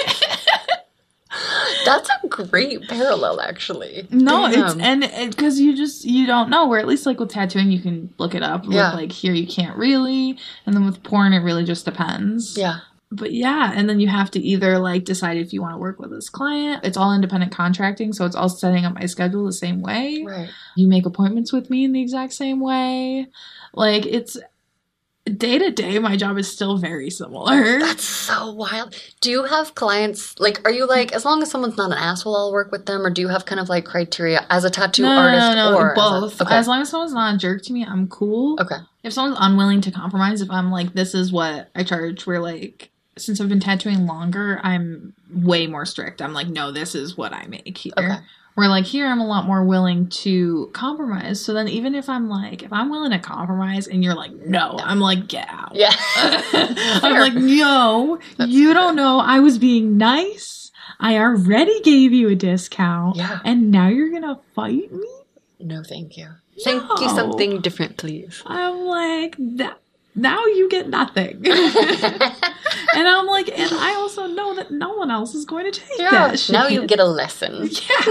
That's a great parallel, actually. No, Damn. it's, and because it, you just, you don't know, where at least like with tattooing, you can look it up. Yeah. With like here, you can't really. And then with porn, it really just depends. Yeah. But yeah, and then you have to either like decide if you want to work with this client. It's all independent contracting, so it's all setting up my schedule the same way. Right. You make appointments with me in the exact same way. Like it's day to day, my job is still very similar. That's so wild. Do you have clients, like, are you like, as long as someone's not an asshole, I'll work with them? Or do you have kind of like criteria as a tattoo no, artist? No, no, no, or both. As, a, okay. As long as someone's not a jerk to me, I'm cool. Okay. If someone's unwilling to compromise, if I'm like, this is what I charge, we're like, since I've been tattooing longer, I'm way more strict. I'm like, no, this is what I make here. Okay. Where like here, I'm a lot more willing to compromise. So then even if I'm like, if I'm willing to compromise and you're like, no, I'm like, get out. Yeah. I'm like, no, That's you fair. Don't know. I was being nice. I already gave you a discount. Yeah. And now you're going to fight me? No, thank you. No. Thank you something different, please. I'm like, that. Now you get nothing. And I'm like, and I also know that no one else is going to take yeah, that shit. Now you get a lesson.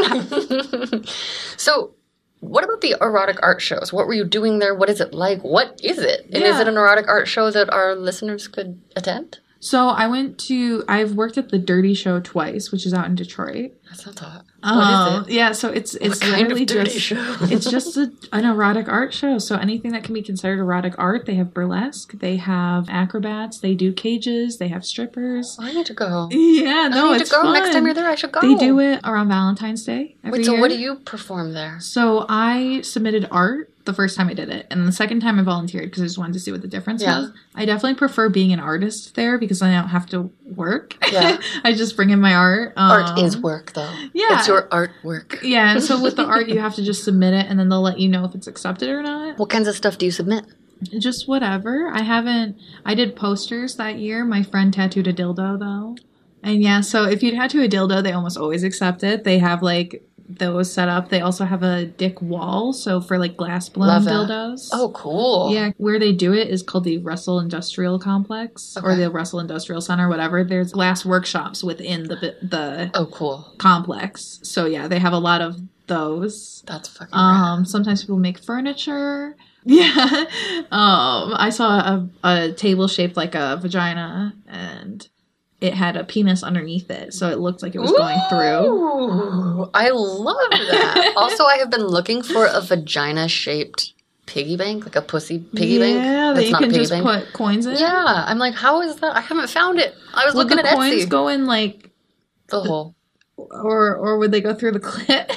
Yeah. So, what about the erotic art shows? What were you doing there? What is it like? What is it? And yeah. is it an erotic art show that our listeners could attend? So I went to, I've worked at the Dirty Show twice, which is out in Detroit. That sounds hot. Um, what is it? Yeah, so it's it's what kind literally of dirty just show? It's just a, an erotic art show. So anything that can be considered erotic art, they have burlesque, they have acrobats, they do cages, they have strippers. Oh, I need to go. Yeah, no, I need it's to go. fun. Next time you're there, I should go. They do it around Valentine's Day every Wait, so year. what do you perform there? So I submitted art the first time I did it, and the second time I volunteered because I just wanted to see what the difference Yeah. was. I definitely prefer being an artist there because I don't have to work. Yeah. I just bring in my art. Um, Art is work, though. Yeah. It's your artwork. Yeah, so with the art, you have to just submit it, and then they'll let you know if it's accepted or not. What kinds of stuff do you submit? Just whatever. I haven't... I did posters that year. My friend tattooed a dildo, though. And yeah, so if you tattoo a dildo, they almost always accept it. They have, like... those set up. They also have a dick wall, so for like glass blown dildos. Oh, cool. Yeah, where they do it is called the Russell Industrial Complex okay. or the Russell Industrial Center, whatever. There's glass workshops within the the oh cool complex. So yeah, they have a lot of those. That's fucking um. rad. Sometimes people make furniture. Yeah. um. I saw a a table shaped like a vagina and it had a penis underneath it, so it looked like it was Ooh, going through. I love that. Also, I have been looking for a vagina-shaped piggy bank, like a pussy piggy yeah, bank. Yeah, that you can just bank. put coins in. Yeah, I'm like, how is that? I haven't found it. I was would looking the at coins Etsy. go in like the hole, or or would they go through the clit?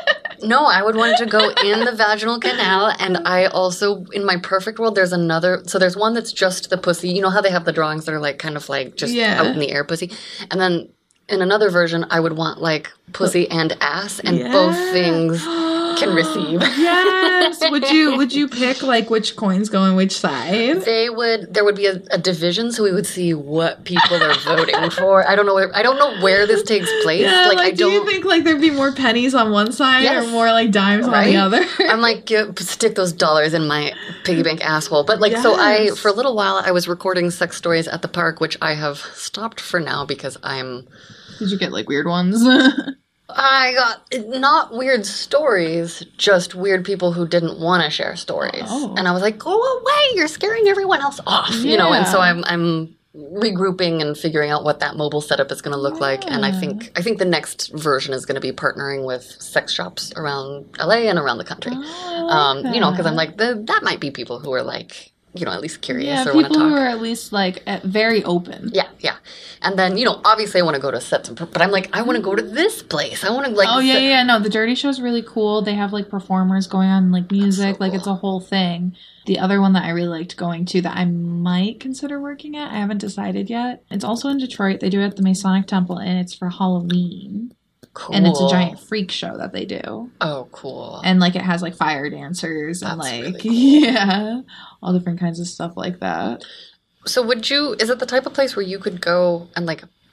No, I would want it to go in the vaginal canal, and I also, in my perfect world, there's another, so there's one that's just the pussy. You know how they have the drawings that are like kind of like just yeah. out in the air pussy? And then in another version, I would want like pussy and ass, and yeah. both things can receive. Yes. Would you would you pick like which coins go in which side? They would. There would be a, a division, so we would see what people are voting for. I don't know. Where, I don't know where this takes place. Yeah, like, like I do don't. you think like there'd be more pennies on one side Yes. or more like dimes Right? on the other? I'm like, give, stick those dollars in my piggy bank asshole. But like, yes. so I for a little while I was recording sex stories at the park, which I have stopped for now because I'm. Did you get like weird ones? I got not weird stories, just weird people who didn't want to share stories. Oh. And I was like, go away, you're scaring everyone else off. Yeah. You know, and so I'm I'm regrouping and figuring out what that mobile setup is going to look yeah. like. And I think I think the next version is going to be partnering with sex shops around L A and around the country. Oh, um, like you know, because I'm like, the, that might be people who are like, you know, at least curious yeah, or want to people talk. who are at least like at very open. Yeah, yeah. And then, you know, obviously I want to go to sets, but I'm like, I want to go to this place. I want to like. Oh yeah, set- yeah. No, the Dirty Show's really cool. They have like performers going on, like music, so like cool. it's a whole thing. The other one that I really liked going to that I might consider working at, I haven't decided yet. It's also in Detroit. They do it at the Masonic Temple, and it's for Halloween. Cool. And it's a giant freak show that they do. Oh, cool. And like it has like fire dancers and That's like really cool. yeah, all different kinds of stuff like that. So would you, is it the type of place where you could go and like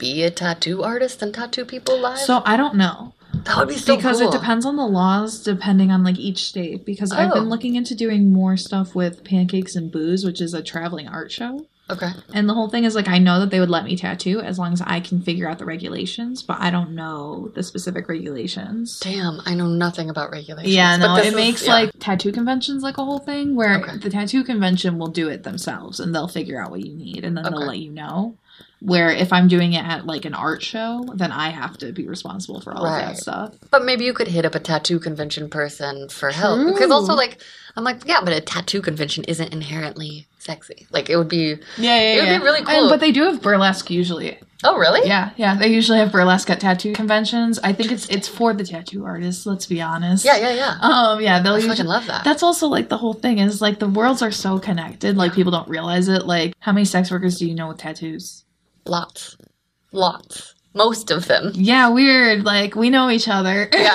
be a tattoo artist and tattoo people live? So I don't know. That would be so because cool. it depends on the laws depending on like each state. Because Oh. I've been looking into doing more stuff with Pancakes and Booze, which is a traveling art show. Okay. And the whole thing is like I know that they would let me tattoo as long as I can figure out the regulations, but I don't know the specific regulations. Damn, I know nothing about regulations. Yeah, but no, this it is- makes yeah. like tattoo conventions like a whole thing where Okay. the tattoo convention will do it themselves and they'll figure out what you need and then Okay. they'll let you know. Where if I'm doing it at like an art show, then I have to be responsible for all of Right. that stuff. But maybe you could hit up a tattoo convention person for help. Because True. also, like, I'm like, yeah, but a tattoo convention isn't inherently sexy. Like, it would be. Yeah, yeah, It would yeah. be really cool. And, but they do have burlesque usually. Oh, really? Yeah, yeah. They usually have burlesque at tattoo conventions. I think it's it's for the tattoo artists. Let's be honest. Yeah, yeah, yeah. Um, yeah, they'll I usually, fucking love that. That's also like the whole thing is like the worlds are so connected. Like people don't realize it. Like how many sex workers do you know with tattoos? Lots. Lots. Most of them. Yeah, weird. Like we know each other. Yeah.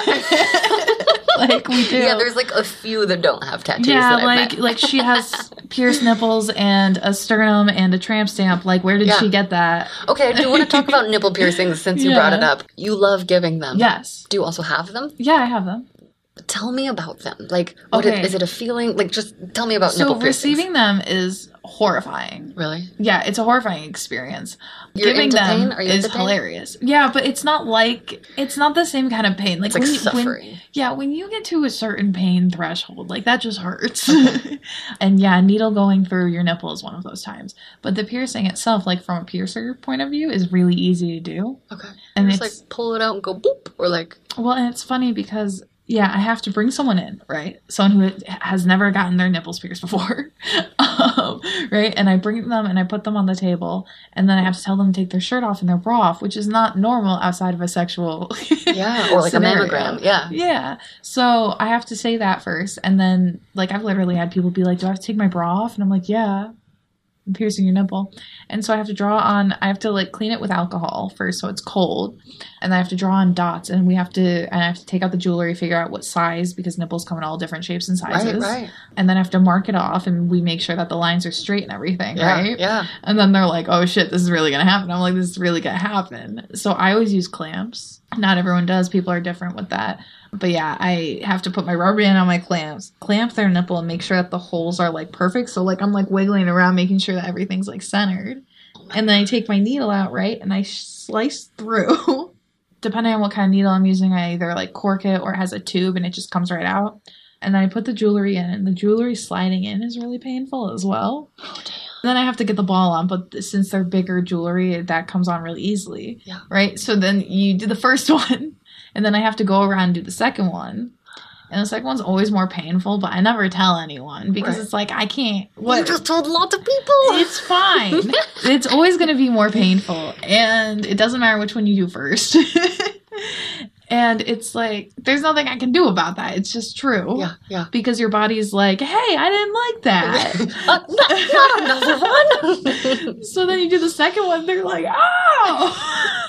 Like we do. Yeah, there's like a few that don't have tattoos. Yeah, that I've like met. like she has pierced nipples and a sternum and a tramp stamp. Like where did Yeah. she get that? Okay, I do want to talk about nipple piercings since you brought Yeah. it up. You love giving them. Yes. Do you also have them? Yeah, I have them. Tell me about them. Like, what it, Okay. is it a feeling? Like, just tell me about So nipple piercings. receiving them is horrifying. Really? Yeah, it's a horrifying experience. You're Giving into them pain? Are you is into pain? hilarious. Yeah, but it's not like it's not the same kind of pain. Like, It's like when you, suffering. When, yeah, when you get to a certain pain threshold, like that just hurts. And yeah, needle going through your nipple is one of those times. But the piercing itself, like from a piercer point of view, is really easy to do. Okay. And just it's like pull it out and go boop, or like well, and it's funny because yeah, I have to bring someone in, right? Someone who has never gotten their nipples pierced before, um, right? And I bring them and I put them on the table, and then I have to tell them to take their shirt off and their bra off, which is not normal outside of a sexual yeah, or like scenario. a mammogram. Yeah. Yeah. So I have to say that first, and then like I've literally had people be like, "Do I have to take my bra off?" And I'm like, "Yeah." I'm piercing your nipple. And so I have to draw on, I have to like clean it with alcohol first so it's cold. And I have to draw on dots and we have to, and I have to take out the jewelry, figure out what size because nipples come in all different shapes and sizes. Right, right. And then I have to mark it off and we make sure that the lines are straight and everything, Yeah, right? yeah. And then they're like, oh shit, this is really going to happen. I'm like, this is really going to happen. So I always use clamps. Not everyone does. People are different with that. But yeah, I have to put my rubber band on my clamps, clamp their nipple, and make sure that the holes are like perfect. So like I'm like wiggling around, making sure that everything's like centered. And then I take my needle out, right, and I slice through. Depending on what kind of needle I'm using, I either like cork it or it has a tube and it just comes right out. And then I put the jewelry in, and the jewelry sliding in is really painful as well. Oh damn. Then I have to get the ball on, but since they're bigger jewelry, that comes on really easily. Yeah. Right? So then you do the first one, and then I have to go around and do the second one. And the second one's always more painful, but I never tell anyone because Right. it's like, I can't. You What? just told lots of people. It's fine. It's always going to be more painful. And it doesn't matter which one you do first. And it's like, there's nothing I can do about that. It's just true. Yeah, yeah. Because your body's like, hey, I didn't like that. uh, not, not another one. So then you do the second one, they're like, oh!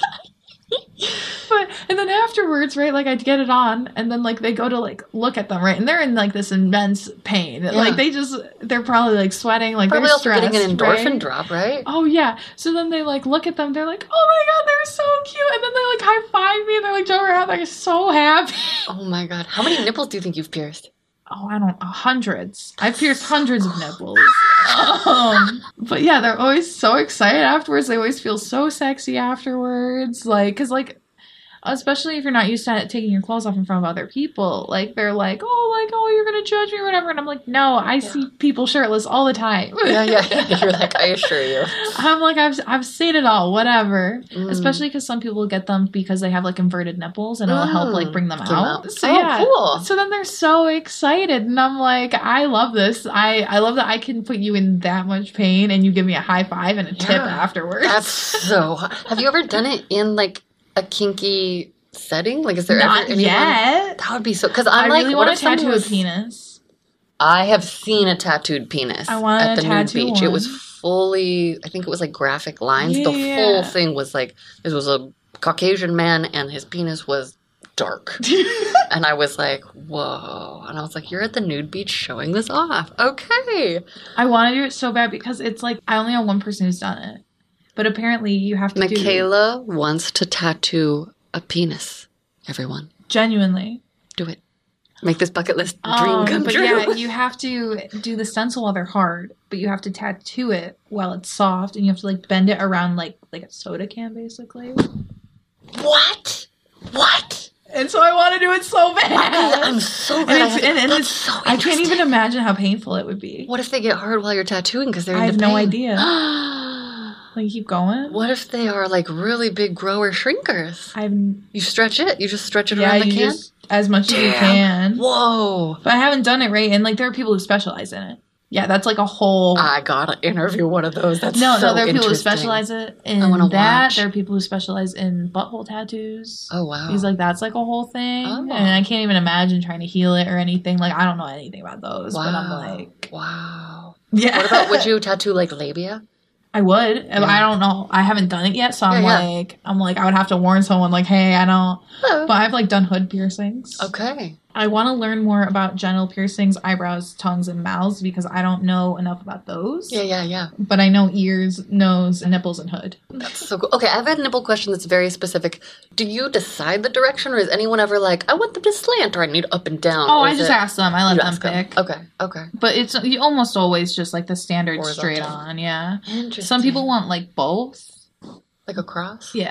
But, and then afterwards, right, like I'd get it on, and then like they go to like look at them, right, and they're in like this immense pain. Yeah. Like they just, they're probably like sweating, like Probably they're also stressed. getting an endorphin right? drop, right? Oh yeah. So then they like look at them, they're like, oh my god, they're so cute, and then they like high five me, and they're like jump around, they're so happy. Oh my god. How many nipples do you think you've pierced? Oh, I don't, hundreds. I've pierced hundreds of nipples. Um, but yeah, they're always so excited afterwards. They always feel so sexy afterwards. Like, cause like, especially if you're not used to taking your clothes off in front of other people, like they're like, oh, like, oh, you're gonna judge me or whatever. And I'm like, no, I Yeah. see people shirtless all the time. Yeah, yeah, yeah. You're like, I assure you. I'm like, I've I've seen it all, whatever. Mm. Especially because some people get them because they have like inverted nipples and it'll help like bring them Get 'em out. out. So Oh, yeah, cool. so then they're so excited, and I'm like, I love this. I I love that I can put you in that much pain, and you give me a high five and a tip Yeah. afterwards. That's so. Have you ever done it in like a kinky setting? Like, is there Not ever anyone? yet. That would be so. Because I'm I like, really what want if to someone tattoo was- a penis. I have seen a tattooed penis I wanna at the nude tattoo beach. It one. was fully, I think it was like graphic lines. The Yeah. full thing was like, this was a Caucasian man and his penis was dark. And I was like, whoa. And I was like, you're at the nude beach showing this off. Okay. I want to do it so bad because it's like I only know one person who's done it. But apparently you have to Michaela do... wants to tattoo a penis, everyone. Genuinely. Do it. Make this bucket list dream um, come but true. Yeah, you have to do the stencil while they're hard, but you have to tattoo it while it's soft, and you have to like bend it around like like a soda can, basically. What? What? And so I want to do it so bad. I, I'm so glad. And it's, and, and That's it's, so I can't even imagine how painful it would be. What if they get hard while you're tattooing because they're I into have no pain? idea. Like, keep going. What if they are like really big grower shrinkers? I've you stretch it. You just stretch it yeah, around the you can just, as much Damn. as you can. Whoa! But I haven't done it right, and like there are people who specialize in it. Yeah, that's like a whole. I gotta interview one of those. That's no, so no. There are people who interesting. specialize it in I wanna that. watch. There are people who specialize in butthole tattoos. Oh wow! He's like, that's like a whole thing, Oh. and I can't even imagine trying to heal it or anything. Like, I don't know anything about those, wow. but I'm like, wow. yeah. What about? Would you tattoo like labia? I would. Yeah. I don't know. I haven't done it yet, so I'm Yeah, yeah. like, I'm like, I would have to warn someone, like, hey, I don't. Oh. But I've like done hood piercings. Okay. I want to learn more about genital piercings, eyebrows, tongues, and mouths because I don't know enough about those. Yeah, yeah, yeah. But I know ears, nose, nipples, and hood. That's so cool. Okay, I have a nipple question that's very specific. Do you decide the direction, or is anyone ever like, I want them to slant, or I need up and down? Oh, or I is just it... ask them. I let You them ask pick. them. Okay, okay. But it's you almost always just like the standard straight Horizontal. on, yeah. Interesting. Some people want like both. like a cross. Yeah.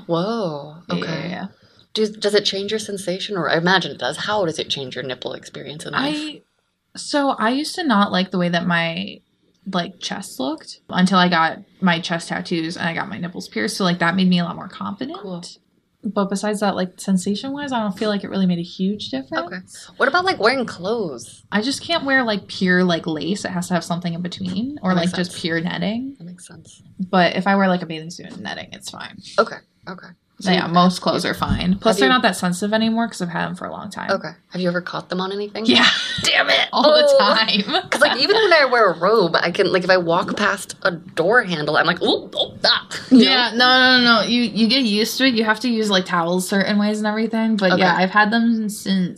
Whoa. Okay. Yeah, yeah, yeah. Does does it change your sensation, or I imagine it does? How does it change your nipple experience in life? I so I used to not like the way that my like chest looked until I got my chest tattoos and I got my nipples pierced. So like that made me a lot more confident. Cool. But besides that, like sensation wise, I don't feel like it really made a huge difference. Okay. What about like wearing clothes? I just can't wear like pure like lace. It has to have something in between, or That like makes just sense. pure netting. That makes sense. But if I wear like a bathing suit and netting, it's fine. Okay. Okay. So yeah, most clothes are fine. Plus, Have they're you- not that sensitive anymore because I've had them for a long time. Okay. Have you ever caught them on anything? Yeah, Damn it! all Oh. the time. Because like even when I wear a robe, I can like if I walk past a door handle, I'm like, ooh, oh, ah. You know? Yeah, no, no, no. You you get used to it. You have to use like towels certain ways and everything. But Okay. yeah, I've had them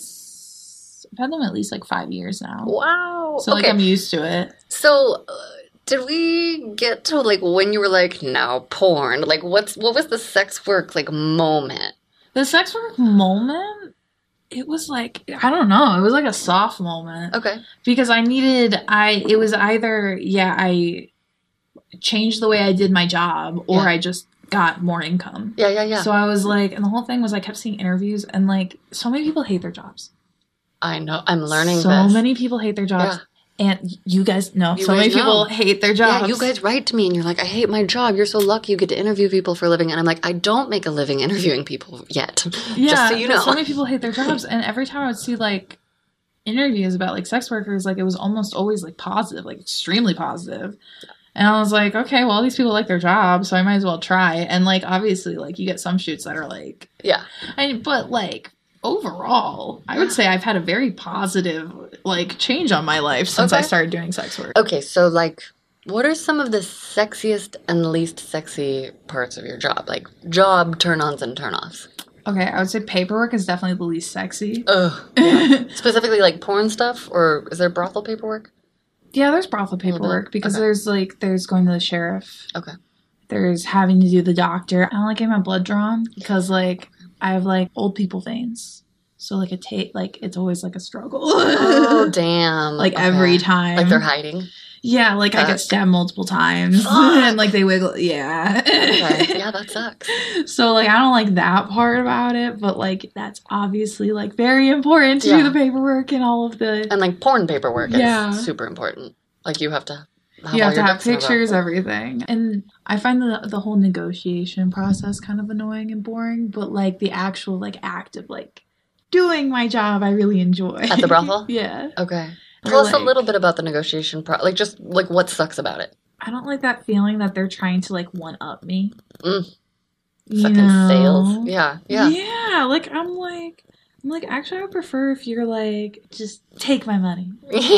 since I've had them at least like five years now. Wow. So like okay. I'm used to it. So, uh, did we get to like when you were like, now porn? Like, what's what was the sex work like moment? The sex work moment, it was like I don't know. It was like a soft moment Okay. because I needed. I it was either yeah I changed the way I did my job or Yeah. I just got more income. Yeah, yeah, yeah. So I was like, and the whole thing was I kept seeing interviews and like so many people hate their jobs. I know. I'm learning so this. many people hate their jobs. And you guys know, You so many guys people know. hate their jobs. Yeah, you guys write to me and you're like, I hate my job. You're so lucky you get to interview people for a living. And I'm like, I don't make a living interviewing people yet. yeah, Just so you but know. so many people hate their jobs. And every time I would see like interviews about like sex workers, like it was almost always like positive, like extremely positive. And I was like, okay, well, these people like their job, so I might as well try. And like, obviously, like you get some shoots that are like, Yeah. I, but like overall, I would say I've had a very positive like change on my life since I Okay. started doing sex work. Okay, so like, what are some of the sexiest and least sexy parts of your job? Like job turn-ons and turn-offs. Okay, I would say paperwork is definitely the least sexy. Ugh. Yeah. Specifically like porn stuff, or is there brothel paperwork? Yeah, there's brothel paperwork bit. because Okay. there's like there's going to the sheriff. Okay. There's having to do the doctor. I don't like getting my blood drawn because like I have like old people veins. So like it take like it's always like a struggle. Oh damn! Like Okay. every time. like they're hiding. Yeah, like I Fuck. get stabbed multiple times Fuck. and like they wiggle. Yeah. Okay. Yeah, that sucks. So like I don't like that part about it, but like that's obviously like very important to Yeah. do the paperwork and all of the. And like porn paperwork Yeah. is super important. Like you have to. Have You all have to your have ducks in a row. pictures, everything. And I find the the whole negotiation process kind of annoying and boring, but like the actual like act of like doing my job I really enjoy. At the brothel? Yeah. Okay. Or, Tell us a like- little bit about the negotiation pro. Like just like what sucks about it. I don't like that feeling that they're trying to like one up me. Mm. You Fucking know? sales. Yeah. Yeah. Yeah, like I'm like I'm like actually I would prefer if you're like just take my money.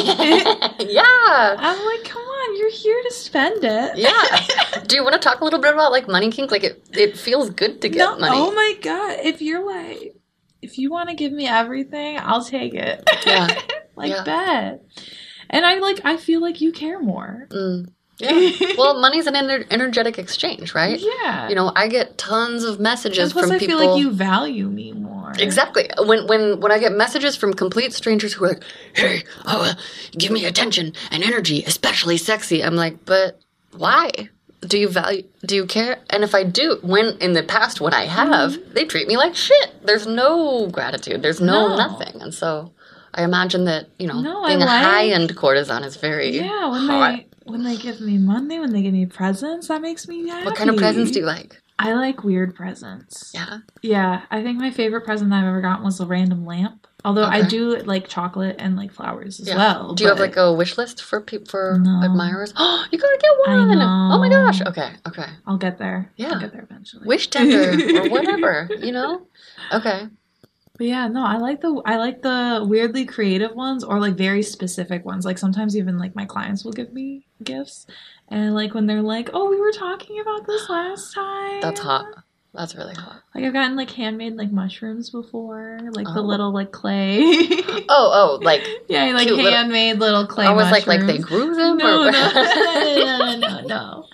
Yeah. I'm like, come on, you're here to spend it. Yeah. Do you want to talk a little bit about like money kink? Like it, it feels good to get No, money. oh my god, if you're like if you want to give me everything, I'll take it. Yeah. like Yeah. bet. And I like I feel like you care more. Mm. Yeah. Well, money's an ener- energetic exchange, right? Yeah. You know, I get tons of messages and plus from I people. feel like you value me more. Exactly. When when when I get messages from complete strangers who are like, "Hey, oh, give me attention and energy, especially sexy," I'm like, "But why? Do you value? Do you care?" And if I do, when in the past when I have, mm-hmm. they treat me like shit. There's no gratitude. There's no, no. nothing. And so I imagine that you know no, being I like, a high end courtesan is very yeah. When hot. they when they give me money, when they give me presents, that makes me happy. What kind of presents do you like? I like weird presents. Yeah. Yeah. I think my favorite present that I've ever gotten was a random lamp. Although okay. I do like chocolate and like flowers as yeah. well. Do you have like a wish list for pe- for no. admirers? Oh, you gotta get one. I know. Oh my gosh. Okay. Okay. I'll get there. Yeah. I'll get there eventually. Wish tender or whatever. You know. Okay. But yeah, no, I like the I like the weirdly creative ones or like very specific ones. Like sometimes even like my clients will give me gifts, and like when they're like, "Oh, we were talking about this last time." That's hot. That's really hot. Like I've gotten like handmade like mushrooms before, like oh. the little like clay. oh, oh, like yeah, like handmade little, little clay. I was mushrooms. like, like they grew them. No, or... no, no, no, no.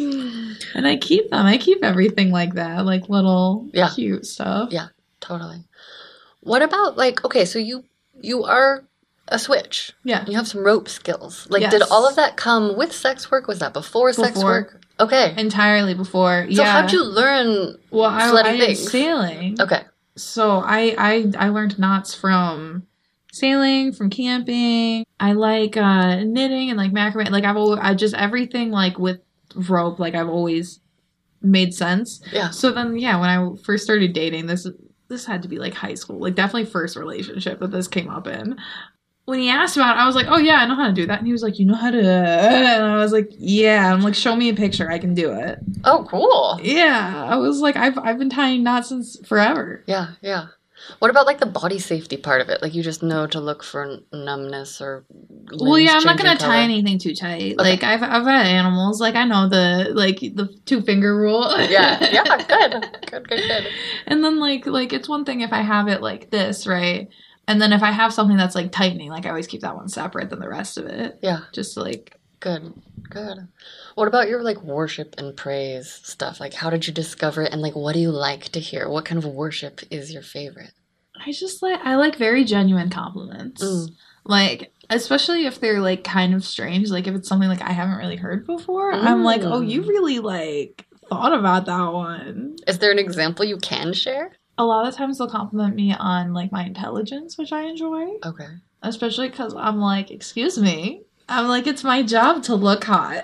And I keep them. I keep everything like that, like little yeah. cute stuff. Yeah, totally. What about like okay, so you you are a switch. Yeah. You have some rope skills. Like yes. did all of that come with sex work? Was that before, before. sex work? Okay. Entirely before. So yeah. how'd you learn well, I, slutty I things? did sailing. Okay. So I, I I learned knots from sailing, from camping. I like uh, knitting and like macrame. Like I've always, I just everything like with rope. Like I've always made sense. Yeah. So then yeah, when I first started dating, this this had to be like high school, like definitely first relationship that this came up in. When he asked about it, I was like, oh yeah, I know how to do that. And he was like, you know how to, and I was like, yeah. I'm like, show me a picture. I can do it. Oh, cool. Yeah. I was like, I've, I've been tying knots since forever. Yeah. Yeah. What about like the body safety part of it? Like you just know to look for numbness or well, yeah, I'm not going to tie anything too tight. Okay. Like I've, I've had animals. Like I know the, like the two finger rule. yeah. Yeah. Good. Good, good, good. And then like, like it's one thing if I have it like this, right? And then if I have something that's like tightening, like I always keep that one separate than the rest of it. Yeah. Just like. Good. Good. What about your like worship and praise stuff? Like how did you discover it and like what do you like to hear? What kind of worship is your favorite? I just like, I like very genuine compliments. Mm. Like, especially if they're like kind of strange. Like if it's something like I haven't really heard before. Mm. I'm like, oh, you really like thought about that one. Is there an example you can share? A lot of times they'll compliment me on, like, my intelligence, which I enjoy. Okay. Especially because I'm like, excuse me. I'm like, it's my job to look hot.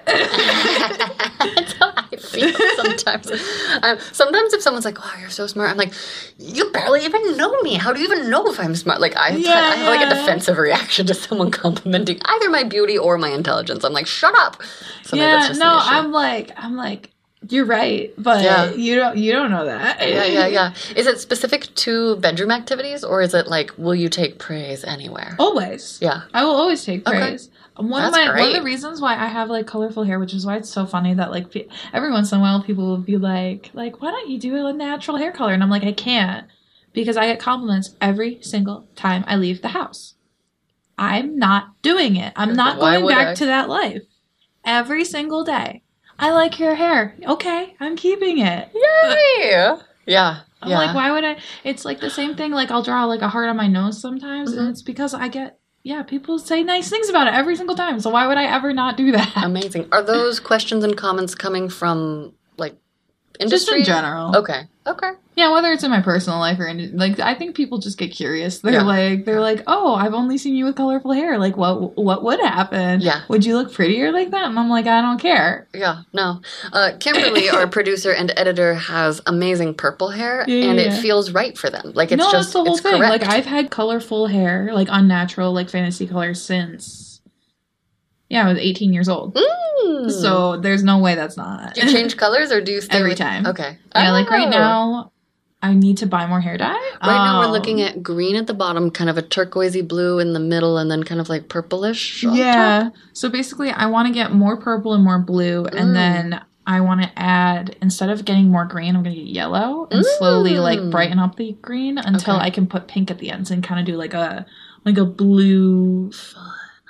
That's how I feel sometimes. Um, sometimes if someone's like, wow, you're so smart, I'm like, you barely even know me. How do you even know if I'm smart? Like, I, yeah, I have, yeah. like, a defensive reaction to someone complimenting either my beauty or my intelligence. I'm like, shut up. So yeah, that's just no, an issue. I'm like, I'm like, you're right, but yeah. you don't you don't know that. yeah, yeah, yeah. Is it specific to bedroom activities, or is it like, will you take praise anywhere? Always. Yeah. I will always take praise. Okay. One That's of my great. one of the reasons why I have like colorful hair, which is why it's so funny that like every once in a while people will be like, like, why don't you do a natural hair color? And I'm like, I can't, because I get compliments every single time I leave the house. I'm not doing it. I'm not Why going would back I? to that life. Every single day. I like your hair. Okay, I'm keeping it. Yay! Yeah. I'm yeah. like, why would I? It's like the same thing. Like, I'll draw like a heart on my nose sometimes, Mm-hmm. and it's because I get, yeah, people say nice things about it every single time. So why would I ever not do that? Amazing. Are those questions and comments coming from, like, industry? Just in general. Okay. Okay. Yeah, whether it's in my personal life or in, like, I think people just get curious. They're Yeah. like, they're like, oh, I've only seen you with colorful hair. Like, what, what would happen? Yeah. Would you look prettier like that? And I'm like, I don't care. Yeah, no. Uh, Kimberly, our producer and editor, has amazing purple hair, Yeah, and yeah, it yeah. feels right for them. Like, it's no, just, that's the whole it's thing. correct. Like, I've had colorful hair, like unnatural, like fantasy colors since, yeah, I was eighteen years old. Mm. So there's no way that's not. Do you change colors, or do you stay Every with- time. Okay. Yeah, like right Oh. now, I need to buy more hair dye. Right now we're Um, looking at green at the bottom, kind of a turquoisey blue in the middle, and then kind of like purplish on Yeah. top. So basically, I want to get more purple and more blue, Mm. and then I want to add, instead of getting more green, I'm going to get yellow and slowly like Mm. brighten up the green until Okay. I can put pink at the ends and kind of do like a like a blue.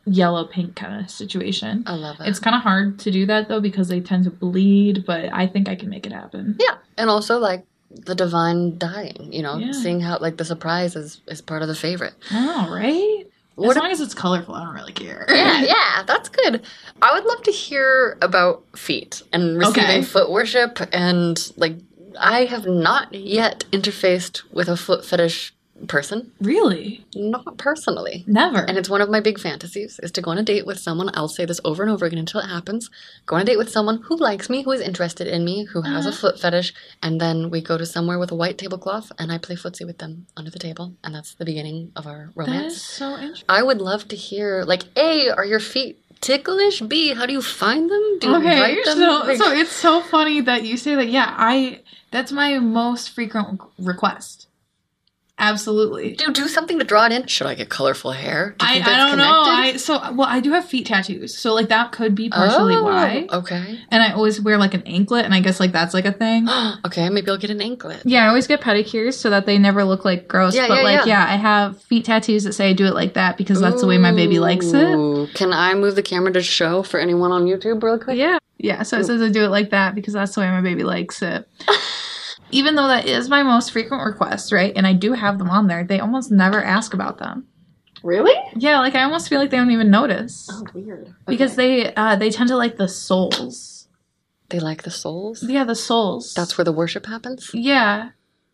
yellow pink kind of situation. I love it. It's kind of hard to do that though because they tend to bleed, but I think I can make it happen. Yeah, and also like the divine dying, you know, Yeah. seeing how like the surprise is, is part of the favorite. Oh, right? What as a- long as it's colorful, I don't really care. Yeah, yeah, that's good. I would love to hear about feet and receiving Okay. foot worship, and like I have not yet interfaced with a foot fetish person, Really? not personally. Never. And it's one of my big fantasies is to go on a date with someone. I'll say this over and over again until it happens. Go on a date with someone who likes me, who is interested in me, who has a Uh-huh. foot fetish, and then we go to somewhere with a white tablecloth and I play footsie with them under the table, and that's the beginning of our that romance. is so interesting. I would love to hear like, A, are your feet ticklish? B, how do you find them? Do you Okay, invite them? so, Like- so it's so funny that you say that. Yeah, I that's my most frequent request. Absolutely. do you do something to draw it in? Should I get colorful hair? Do you I, think I that's don't know. connected? I so well I do have feet tattoos, so like that could be partially Oh, why. Okay. And I always wear like an anklet, and I guess like that's like a thing. Okay, maybe I'll get an anklet. Yeah, I always get pedicures so that they never look like gross. Yeah, but yeah, like yeah. yeah, I have feet tattoos that say I do it like that because that's the way my baby likes it. Ooh, Can I move the camera to show for anyone on YouTube real quick? Yeah. Yeah, so it says I do it like that because that's the way my baby likes it. Even though that is my most frequent request, right? And I do have them on there, they almost never ask about them. Really? Yeah, like I almost feel like they don't even notice. Oh, weird. Because Okay. they uh they tend to like the souls. they like the souls. Yeah, the souls. That's where the worship happens. Yeah.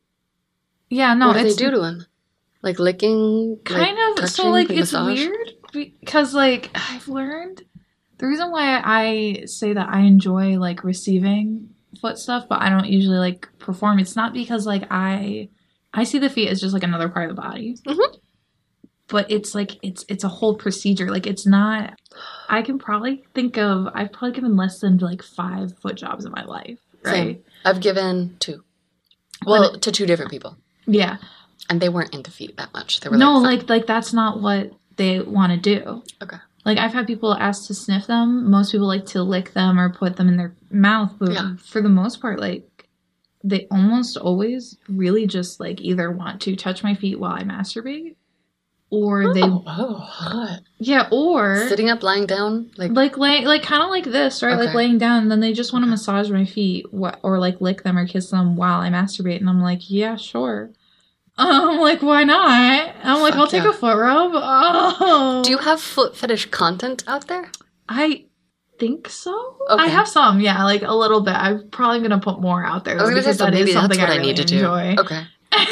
Yeah, no, what do they it's do to him? Like licking, kind like, of so touching, like it's massage? weird because like I've learned the reason why I say that I enjoy like receiving foot stuff but I don't usually like perform, it's not because like I I see the feet as just like another part of the body. Mhm. But it's like it's it's a whole procedure. Like it's not I can probably think of I've probably given less than like five foot jobs in my life, right? Same. I've given two. Well, But- to two different people, Yeah. and they weren't into feet that much. They were No, like, like like that's not what they want to do. Okay. Like I've had people ask to sniff them. Most people like to lick them or put them in their mouth, but Yeah. for the most part, like they almost always really just like either want to touch my feet while I masturbate, or they oh, oh, hot. yeah, or Sitting up, lying down, like, like laying like kind of like this, right? Like Okay. laying down, and then they just want to Okay. massage my feet wh- or like lick them or kiss them while I masturbate, and I'm like, yeah, sure. I'm like, why not? I'm like, Fuck I'll take yeah. a foot rub. Oh, do you have foot fetish content out there? I think so. Okay. I have some, yeah, like a little bit. I'm probably gonna put more out there I was though, gonna say, because so that is maybe that's something what I I really need to enjoy. do. Okay.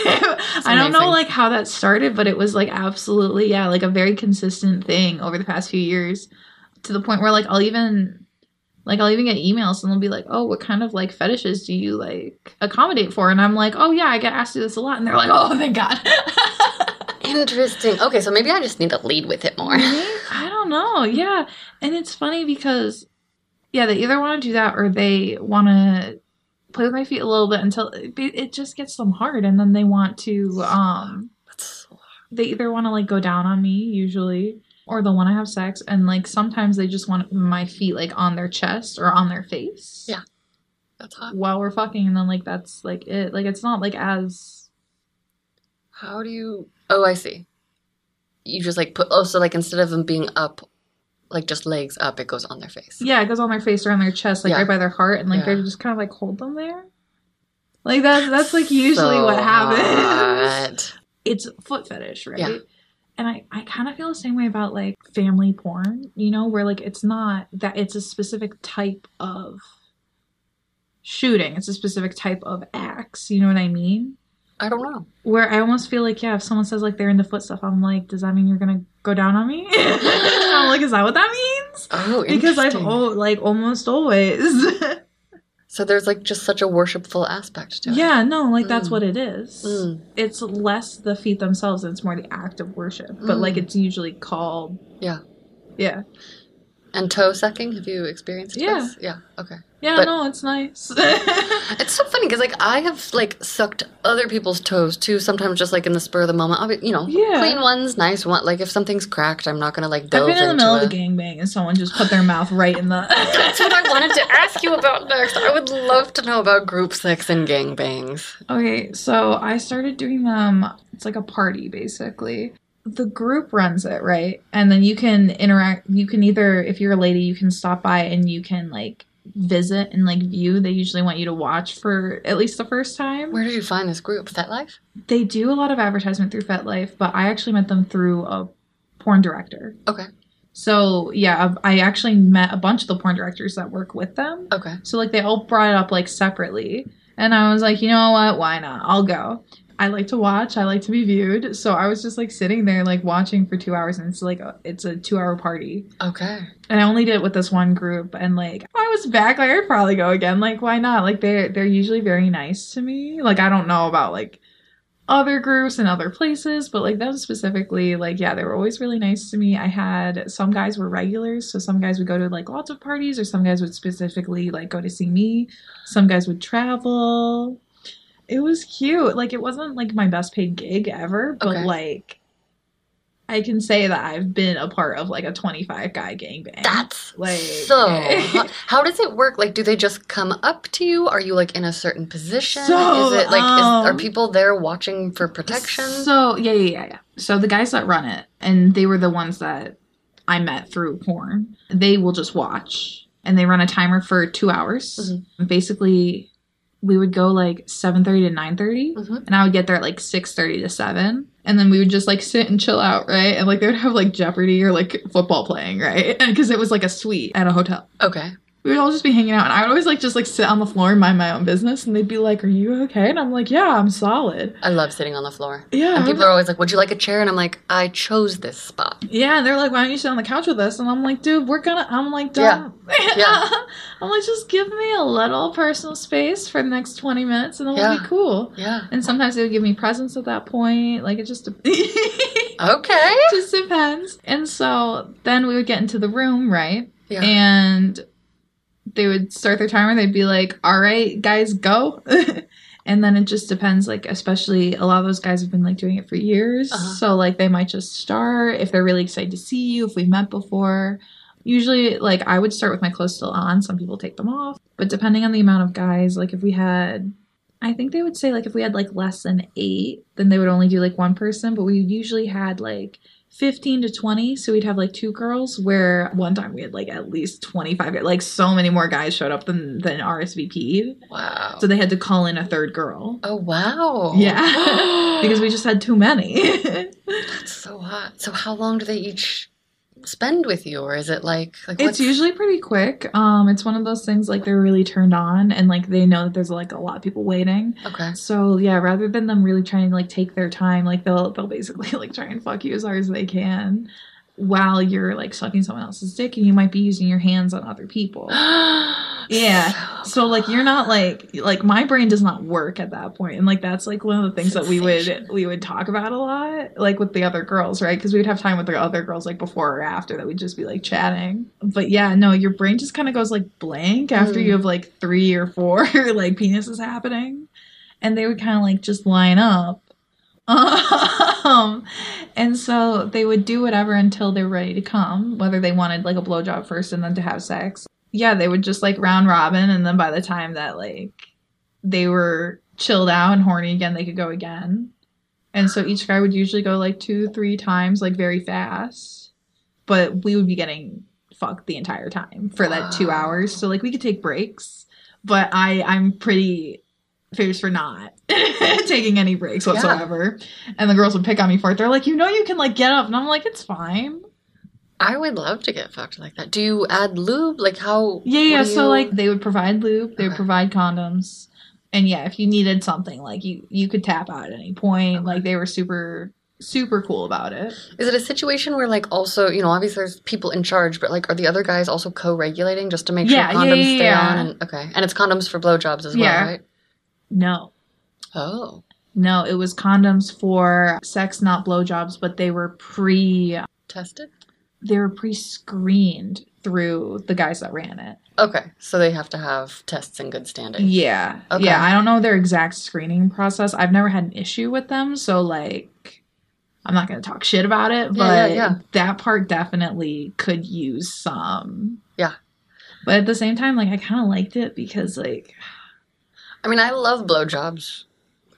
I don't know amazing. like how that started, but it was like absolutely yeah, like a very consistent thing over the past few years, to the point where like I'll even like I'll even get emails and they'll be like, oh, what kind of like fetishes do you like accommodate for? And I'm like, oh yeah, I get asked to do this a lot, and they're like, oh, thank God. Interesting. Okay, so maybe I just need to lead with it more. I don't know. Yeah. And it's funny because, yeah, they either want to do that or they want to play with my feet a little bit until it, it just gets them hard. And then they want to, um, That's so they either want to like go down on me usually, or they'll want to have sex. And like sometimes they just want my feet like on their chest or on their face. Yeah. That's hot. While we're fucking. And then like that's like it. Like it's not like as. How do you? Oh, I see. You just like put. Oh, so like instead of them being up, like just legs up, it goes on their face. Yeah, it goes on their face or on their chest, like Yeah. right by their heart, and like Yeah. they just kind of like hold them there. Like that's that's like usually So what happens. hot. It's foot fetish, right? Yeah. And I, I kind of feel the same way about like family porn, you know, where like it's not that it's a specific type of shooting, it's a specific type of acts, you know what I mean? I don't know. Where I almost feel like, yeah, if someone says like they're into foot stuff, I'm like, does that mean you're gonna go down on me? I'm like, is that what that means? Oh, Because I've interesting. oh, like almost always. So there's like just such a worshipful aspect to it. Yeah, no, like that's Mm. what it is. Mm. It's less the feet themselves, and it's more the act of worship. But like Mm. it's usually called. Yeah. Yeah. And toe sucking, have you experienced Yeah. this? Yeah. Okay. Yeah, But- no, it's nice. It's so funny because like I have like sucked other people's toes too. Sometimes just like in the spur of the moment. I'll be, you know, Yeah. clean ones, nice one. Like if something's cracked, I'm not gonna like I've delve been in the into middle it. of a gangbang and someone just put their mouth right in the. That's what I wanted to ask you about next. I would love to know about group sex and gangbangs. Okay, so I started doing them. It's like a party, basically. the group runs it, right? And then you can interact. You can either, if you're a lady, you can stop by and you can like visit and like view. They usually want you to watch for at least the first time. Where did you find this group? FetLife? They do a lot of advertisement through FetLife, but I actually met them through a porn director. Okay. So yeah, I actually met a bunch of the porn directors that work with them. Okay. So like they all brought it up like separately, and I was like, you know what? Why not? I'll go. I like to watch. I like to be viewed. So I was just like sitting there like watching for two hours, and it's like a, it's a two hour party. Okay. And I only did it with this one group, and like I was back, like I'd probably go again. Like why not? Like they they're usually very nice to me. Like I don't know about like other groups and other places, but like them specifically, like yeah, they were always really nice to me. I had some guys were regulars, so some guys would go to like lots of parties, or some guys would specifically like go to see me. Some guys would travel. It was cute. Like, it wasn't, like, my best paid gig ever, but, Okay. like, I can say that I've been a part of, like, a twenty-five guy gangbang. That's like, so... how, how does it work? Like, do they just come up to you? Are you, like, in a certain position? So, is it, like, um, is, are people there watching for protection? So, yeah, yeah, yeah, yeah. So, the guys that run it, and they were the ones that I met through porn, they will just watch, and they run a timer for two hours. Mm-hmm. Basically... we would go like seven thirty to nine thirty, mm-hmm. and I would get there at like six thirty to seven, and then we would just like sit and chill out, right? And like they would have like Jeopardy or like football playing, right? And because it was like a suite at a hotel. Okay. We would all just be hanging out, and I would always like just like sit on the floor and mind my own business, and they'd be like, "Are you okay?" And I'm like, "Yeah, I'm solid." I love sitting on the floor. Yeah. And people are always like, "Would you like a chair?" And I'm like, "I chose this spot." Yeah, and they're like, "Why don't you sit on the couch with us?" And I'm like, "Dude, we're gonna." I'm like, "Don't." Yeah. yeah. I'm like, "Just give me a little personal space for the next twenty minutes, and then we'll yeah. be cool." Yeah. And sometimes they would give me presents at that point. Like it just. Okay. Just depends. And so then we would get into the room, right? Yeah. And they would start their timer. They'd be like, all right, guys, go. And then it just depends. Like, especially a lot of those guys have been like doing it for years. Uh-huh. So like they might just start if they're really excited to see you, if we've met before. Usually, like, I would start with my clothes still on. Some people take them off. But depending on the amount of guys, like if we had... I think they would say, like, if we had, like, less than eight, then they would only do, like, one person. But we usually had, like, fifteen to twenty. So we'd have, like, two girls, where one time we had, like, at least twenty-five. Like, so many more guys showed up than, than R S V P'd. Wow. So they had to call in a third girl. Oh, wow. Yeah. Because we just had too many. That's so hot. So how long do they each... spend with you, or is it like, like it's usually pretty quick. Um it's one of those things like they're really turned on, and like they know that there's like a lot of people waiting. Okay. So yeah, rather than them really trying to like take their time, like they'll they'll basically like try and fuck you as hard as they can while you're like sucking someone else's dick, and you might be using your hands on other people. Yeah. So like you're not like like my brain does not work at that point, and like that's like one of the things that we would we would talk about a lot, like with the other girls, right? Because we would have time with the other girls like before or after that we'd just be like chatting. But yeah, no, your brain just kind of goes like blank after mm. you have like three or four like penises happening, and they would kind of like just line up. Um, and so they would do whatever until they were ready to come, whether they wanted like a blowjob first and then to have sex. Yeah, they would just like round robin, and then by the time that like they were chilled out and horny again, they could go again. And so each guy would usually go like two, three times, like very fast. But we would be getting fucked the entire time for that two hours. So like we could take breaks, but I I'm pretty fierce for not taking any breaks whatsoever. Yeah. And the girls would pick on me for it. They're like, you know, you can like get up, and I'm like, it's fine. I would love to get fucked like that. Do you add lube? Like how? Yeah, yeah. You... So like they would provide lube, they okay. would provide condoms, and yeah, if you needed something, like you you could tap out at any point. Okay. Like they were super super cool about it. Is it a situation where like also, you know, obviously there's people in charge, but like are the other guys also co-regulating just to make sure yeah, condoms yeah, yeah, stay yeah. on? And okay, and it's condoms for blowjobs as yeah. well, right? No. Oh. No, it was condoms for sex, not blowjobs, but they were pre tested. They were pre-screened through the guys that ran it. Okay, so they have to have tests in good standing. Yeah. Okay. Yeah, I don't know their exact screening process. I've never had an issue with them, so, like, I'm not going to talk shit about it, but yeah, yeah, yeah. that part definitely could use some. Yeah. But at the same time, like, I kind of liked it because, like... I mean, I love blowjobs.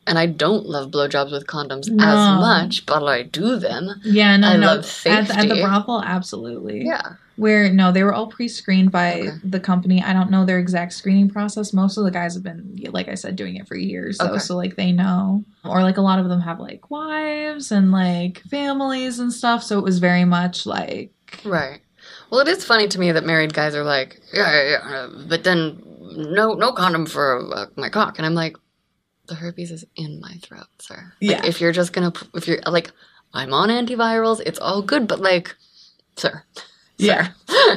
And I don't love blowjobs with condoms No. as much, but I do them. Yeah, no, I no. love At, safety. the- at the brothel, absolutely. Yeah. Where, no, they were all pre-screened by Okay. the company. I don't know their exact screening process. Most of the guys have been, like I said, doing it for years, though. Okay. So, like, they know. Or, like, a lot of them have, like, wives and, like, families and stuff. So it was very much, like... Right. Well, it is funny to me that married guys are like, yeah, yeah, yeah, uh, but then no no condom for uh, my cock. And I'm like, the herpes is in my throat, sir. Like, Yeah. if you're just going to, if you're, like, I'm on antivirals, it's all good, but, like, sir. Yeah.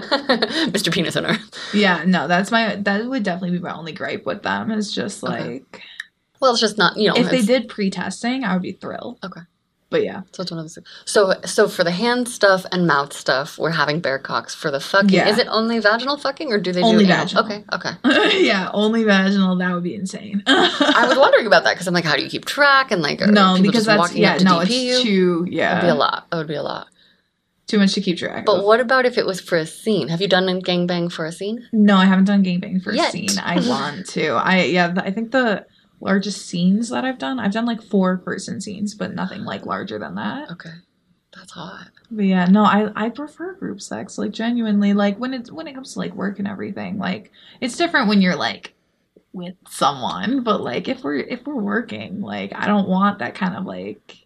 Mister Penis Owner. Yeah, no, that's my... That would definitely be my only gripe with them. Is just, like... Okay. Well, it's just not, you know. If they it's- did pre-testing, I would be thrilled. Okay. But yeah. So it's one of those. So so for the hand stuff and mouth stuff, we're having bear cocks. For the fucking, Yeah. is it only vaginal fucking, or do they Only do anal? vaginal. Okay, okay. Yeah, only vaginal. That would be insane. I was wondering about that because I'm like, how do you keep track? And like, are No, people because just that's walking yeah, up to no, D P it's you? too yeah, That'd be a lot. That would be a lot. too much to keep track But of. what about if it was for a scene? Have you done a gangbang for a scene? No, I haven't done gangbang for Yet. a scene. I want to. I yeah, th- I think the largest scenes that I've done, I've done like four person scenes, but nothing like larger than that. Okay, that's hot. But yeah, no, I I prefer group sex. Like genuinely, like when it's when it comes to like work and everything, like it's different when you're like with someone, but like if we're if we're working, like I don't want that kind of like.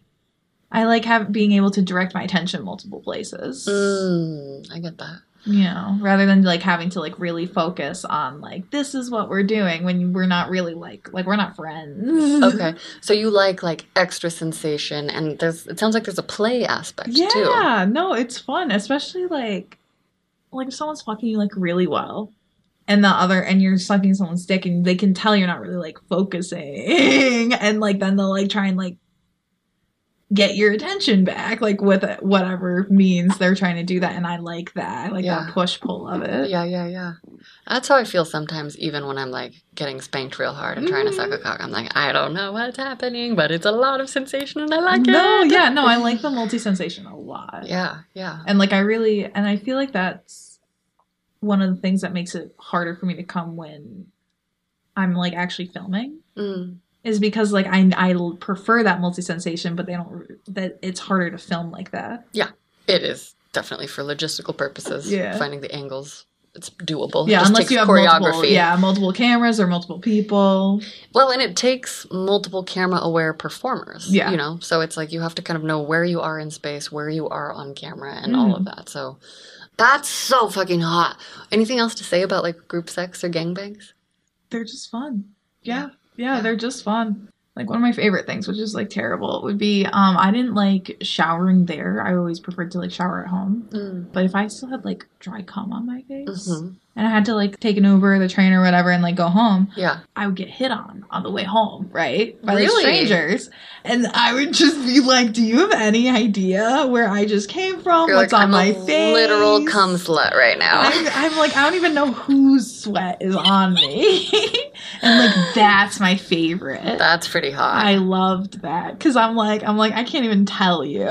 I like have being able to direct my attention multiple places. Mm, I get that. You know, rather than like having to like really focus on like this is what we're doing when we're not really like like we're not friends. Okay, so you like like extra sensation, and there's it sounds like there's a play aspect too. Yeah, no, it's fun, especially like like if someone's fucking you like really well, and the other and you're sucking someone's dick, and they can tell you're not really like focusing, and like then they'll like try and like get your attention back, like with it, whatever means they're trying to do that, and I like that. I like Yeah. that push pull of it. Yeah, yeah, yeah. That's how I feel sometimes, even when I'm like getting spanked real hard and trying to suck a cock. I'm like, I don't know what's happening, but it's a lot of sensation and I like No, it. yeah, no, I like the multi sensation a lot. Yeah, yeah. And like I really and I feel like that's one of the things that makes it harder for me to come when I'm like actually filming. Mm. Is because like I I prefer that multi sensation, but they don't that it's harder to film like that. It is definitely for logistical purposes. Yeah. Finding the angles, it's doable. Yeah, It just unless takes you have choreography. multiple, yeah, multiple cameras or multiple people. Well, and it takes multiple camera aware performers. Yeah. You know, so it's like you have to kind of know where you are in space, where you are on camera, and all of Mm. that. So that's so fucking hot. Anything else to say about like group sex or gangbangs? They're just fun. Yeah, yeah, Yeah. they're just fun. Like one of my favorite things, which is like terrible, would be um I didn't like showering there. I always preferred to like shower at home. Mm. But if I still had like dry cum on my face Mhm. and I had to like take an Uber, the train or whatever, and like go home, Yeah. I would get hit on on the way home, right? By Really? like strangers. And I would just be like, do you have any idea where I just came from? You're What's like, on I'm my a face? literal cum slut right now. I'm, I'm like, I don't even know whose sweat is on me. And like, that's my favorite. That's pretty hot. I loved that. Cause I'm like, I'm like, I can't even tell you.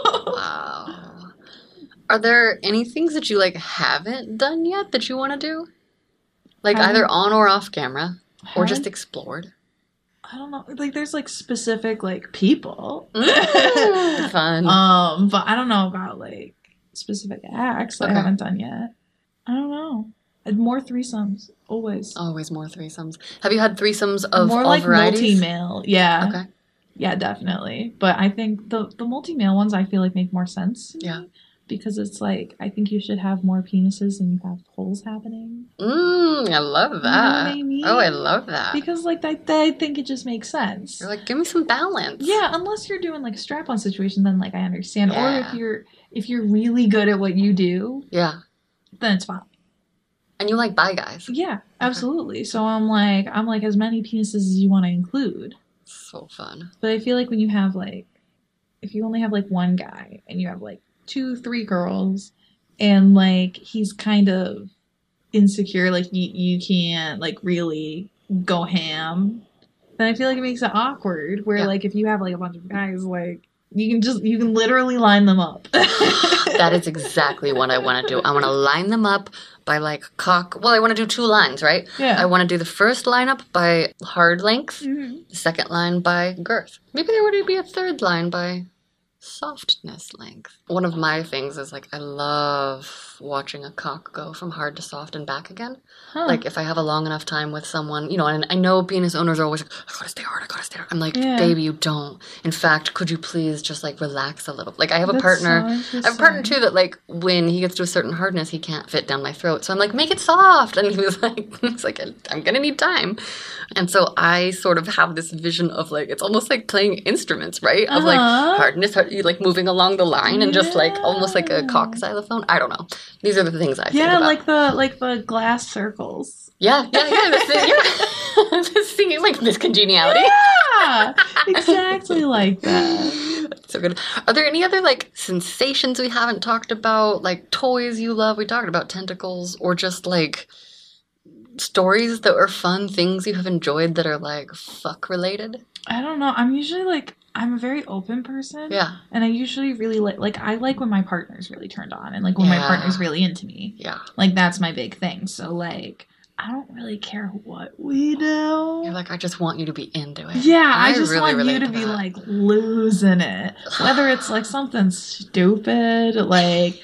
Wow. Are there any things that you like haven't done yet that you want to do? Like Haven't- either on or off camera, or just Haven't- explored? I don't know. Like, there's like specific like people. Mm, fun. Um, but I don't know about like specific acts that Okay. I haven't done yet. I don't know. And more threesomes, always. Always more threesomes. Have you had threesomes of more all like varieties? multi-male. Yeah. Okay. Yeah, definitely. But I think the the multi-male ones I feel like make more sense to me. Yeah. Because it's like I think you should have more penises and you have holes happening. Mm, I love know that. what I mean? Oh, I love that. Because like that, that I think it just makes sense. You're like, give me some balance. Yeah, unless you're doing like a strap-on situation, then like I understand. Or Yeah. if you're if you're really good at what you do, Yeah. then it's fine. And you like bi guys. Yeah, absolutely. So I'm like I'm like as many penises as you want to include. So fun. But I feel like when you have like if you only have like one guy and you have like two, three girls and like he's kind of insecure, like you you can't like really go ham, then I feel like it makes it awkward. Where Yeah. like if you have like a bunch of guys, like You can just, you can literally line them up. That is exactly what I want to do. I want to line them up by like cock. Well, I want to do two lines, right? Yeah. I want to do the first lineup by hard length, Mm-hmm. the second line by girth. Maybe there would be a third line by softness length. One of my things is like I love watching a cock go from hard to soft and back again. Huh. Like if I have a long enough time with someone, you know, and I know penis owners are always like, I gotta stay hard, I gotta stay hard. I'm like, Yeah. baby, you don't. In fact, could you please just like relax a little? Like I have a That's partner, so I have a partner interesting. too that like when he gets to a certain hardness, he can't fit down my throat. So I'm like, make it soft. And he was like, he's like, I'm gonna need time. And so I sort of have this vision of like, it's almost like playing instruments, right? Of like Uh-huh. hardness, hard, you like moving along the line and just like almost like a Yeah. cock xylophone. I don't know. These are the things I think Yeah, about. like the like the glass circles. Yeah, yeah, yeah. That's it. Yeah. Just singing like Miss Congeniality. Yeah, exactly like that. So good. Are there any other like sensations we haven't talked about? Like toys you love? We talked about tentacles, or just like stories that were fun, things you have enjoyed that are like fuck related? I don't know. I'm usually like I'm a very open person. Yeah, And I usually really like like I like when my partner's really turned on and like when my Yeah. partner's really into me. yeah. Like that's my big thing. So like I don't really care what we do. You're like, I just want you to be into it. Yeah, I, I just really want you relate to to be that. like losing it. Whether it's like something stupid, like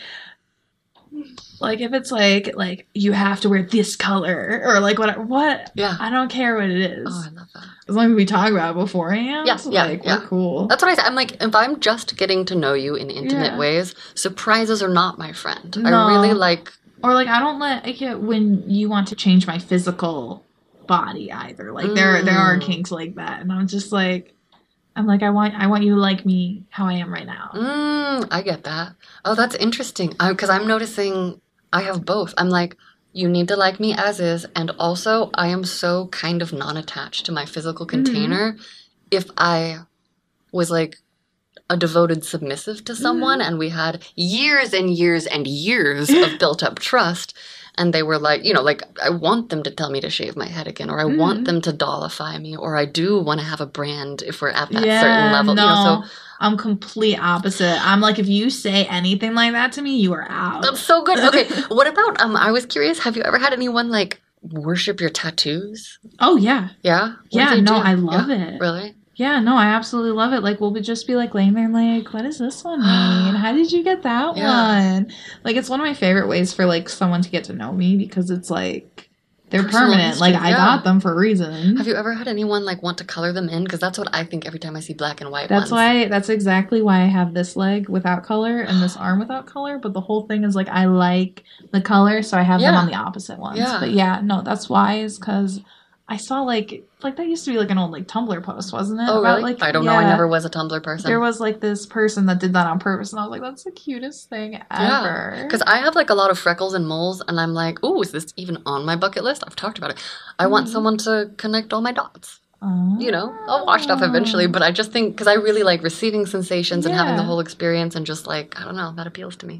like if it's like like you have to wear this color or like whatever what Yeah. I don't care what it is. Oh, I love that. As long as we talk about it beforehand, Yeah, yeah, like yeah. we're cool. That's what I said. I'm like, if I'm just getting to know you in intimate Yeah. ways, surprises are not my friend. No. I really like. Or like I don't let like it when you want to change my physical body either. Like there there are Mm. kinks like that, and I'm just like, I'm like I want I want you to like me how I am right now. Mm, I get that. Oh, that's interesting. Because I'm noticing I have both. I'm like, you need to like me as is, and also I am so kind of non-attached to my physical container. If I was like a devoted submissive to someone and we had years and years and years of built up trust, and they were like, you know, like I want them to tell me to shave my head again, or I want Mhm. them to dollify me, or I do want to have a brand if we're at that Yeah, certain level. no, You know, so I'm complete opposite. I'm like, if you say anything like that to me, you are out. that's so good. Okay, what about um? I was curious. Have you ever had anyone like worship your tattoos? Oh yeah, Yeah. What do yeah. they No, do? I love Yeah, it. Really? Yeah, no, I absolutely love it. Like, we'll be just be like laying there, like, what does this one mean? How did you get that Yeah. one? Like, it's one of my favorite ways for like someone to get to know me because it's like they're Personal permanent. history, Like, I yeah. got them for a reason. Have you ever had anyone like want to color them in? Because that's what I think every time I see black and white That's ones. why. That's exactly why I have this leg without color and this arm without color. But the whole thing is like I like the color, so I have them Yeah. on the opposite ones. Yeah. But yeah, no, that's why is because I saw like like that used to be like an old like Tumblr post, wasn't it? Oh, About, really? like, I don't know. I yeah. never was a Tumblr person. There was like this person that did that on purpose, and I was like, "That's the cutest thing ever." Because I have like a lot of freckles and moles, and I'm like, oh, is this even on my bucket list? I've talked about it. I want Mhm. someone to connect all my dots. Oh. You know, I'll wash it off eventually, but I just think because I really like receiving sensations and having the Yeah. whole experience, and just like I don't know, that appeals to me.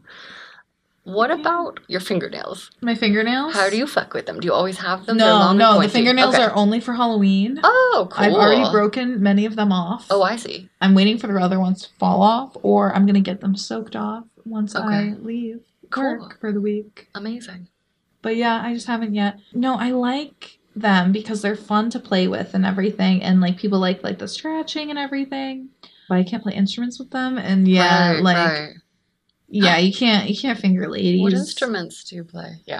What Yeah. about your fingernails? My fingernails. How do you fuck with them? Do you always have them? They're No, long and no, the pointy. fingernails Okay. are only for Halloween. Oh, cool. I've already broken many of them off. Oh, I see. I'm waiting for the other ones to fall off, or I'm gonna get them soaked off once Okay. I leave Cool. work for the week. Amazing. But yeah, I just haven't yet. No, I like them because they're fun to play with and everything, and like people like like the scratching and everything. But I can't play instruments with them, and yeah, Right, like right. yeah, you can't you can't finger ladies. What instruments do you play? Yeah.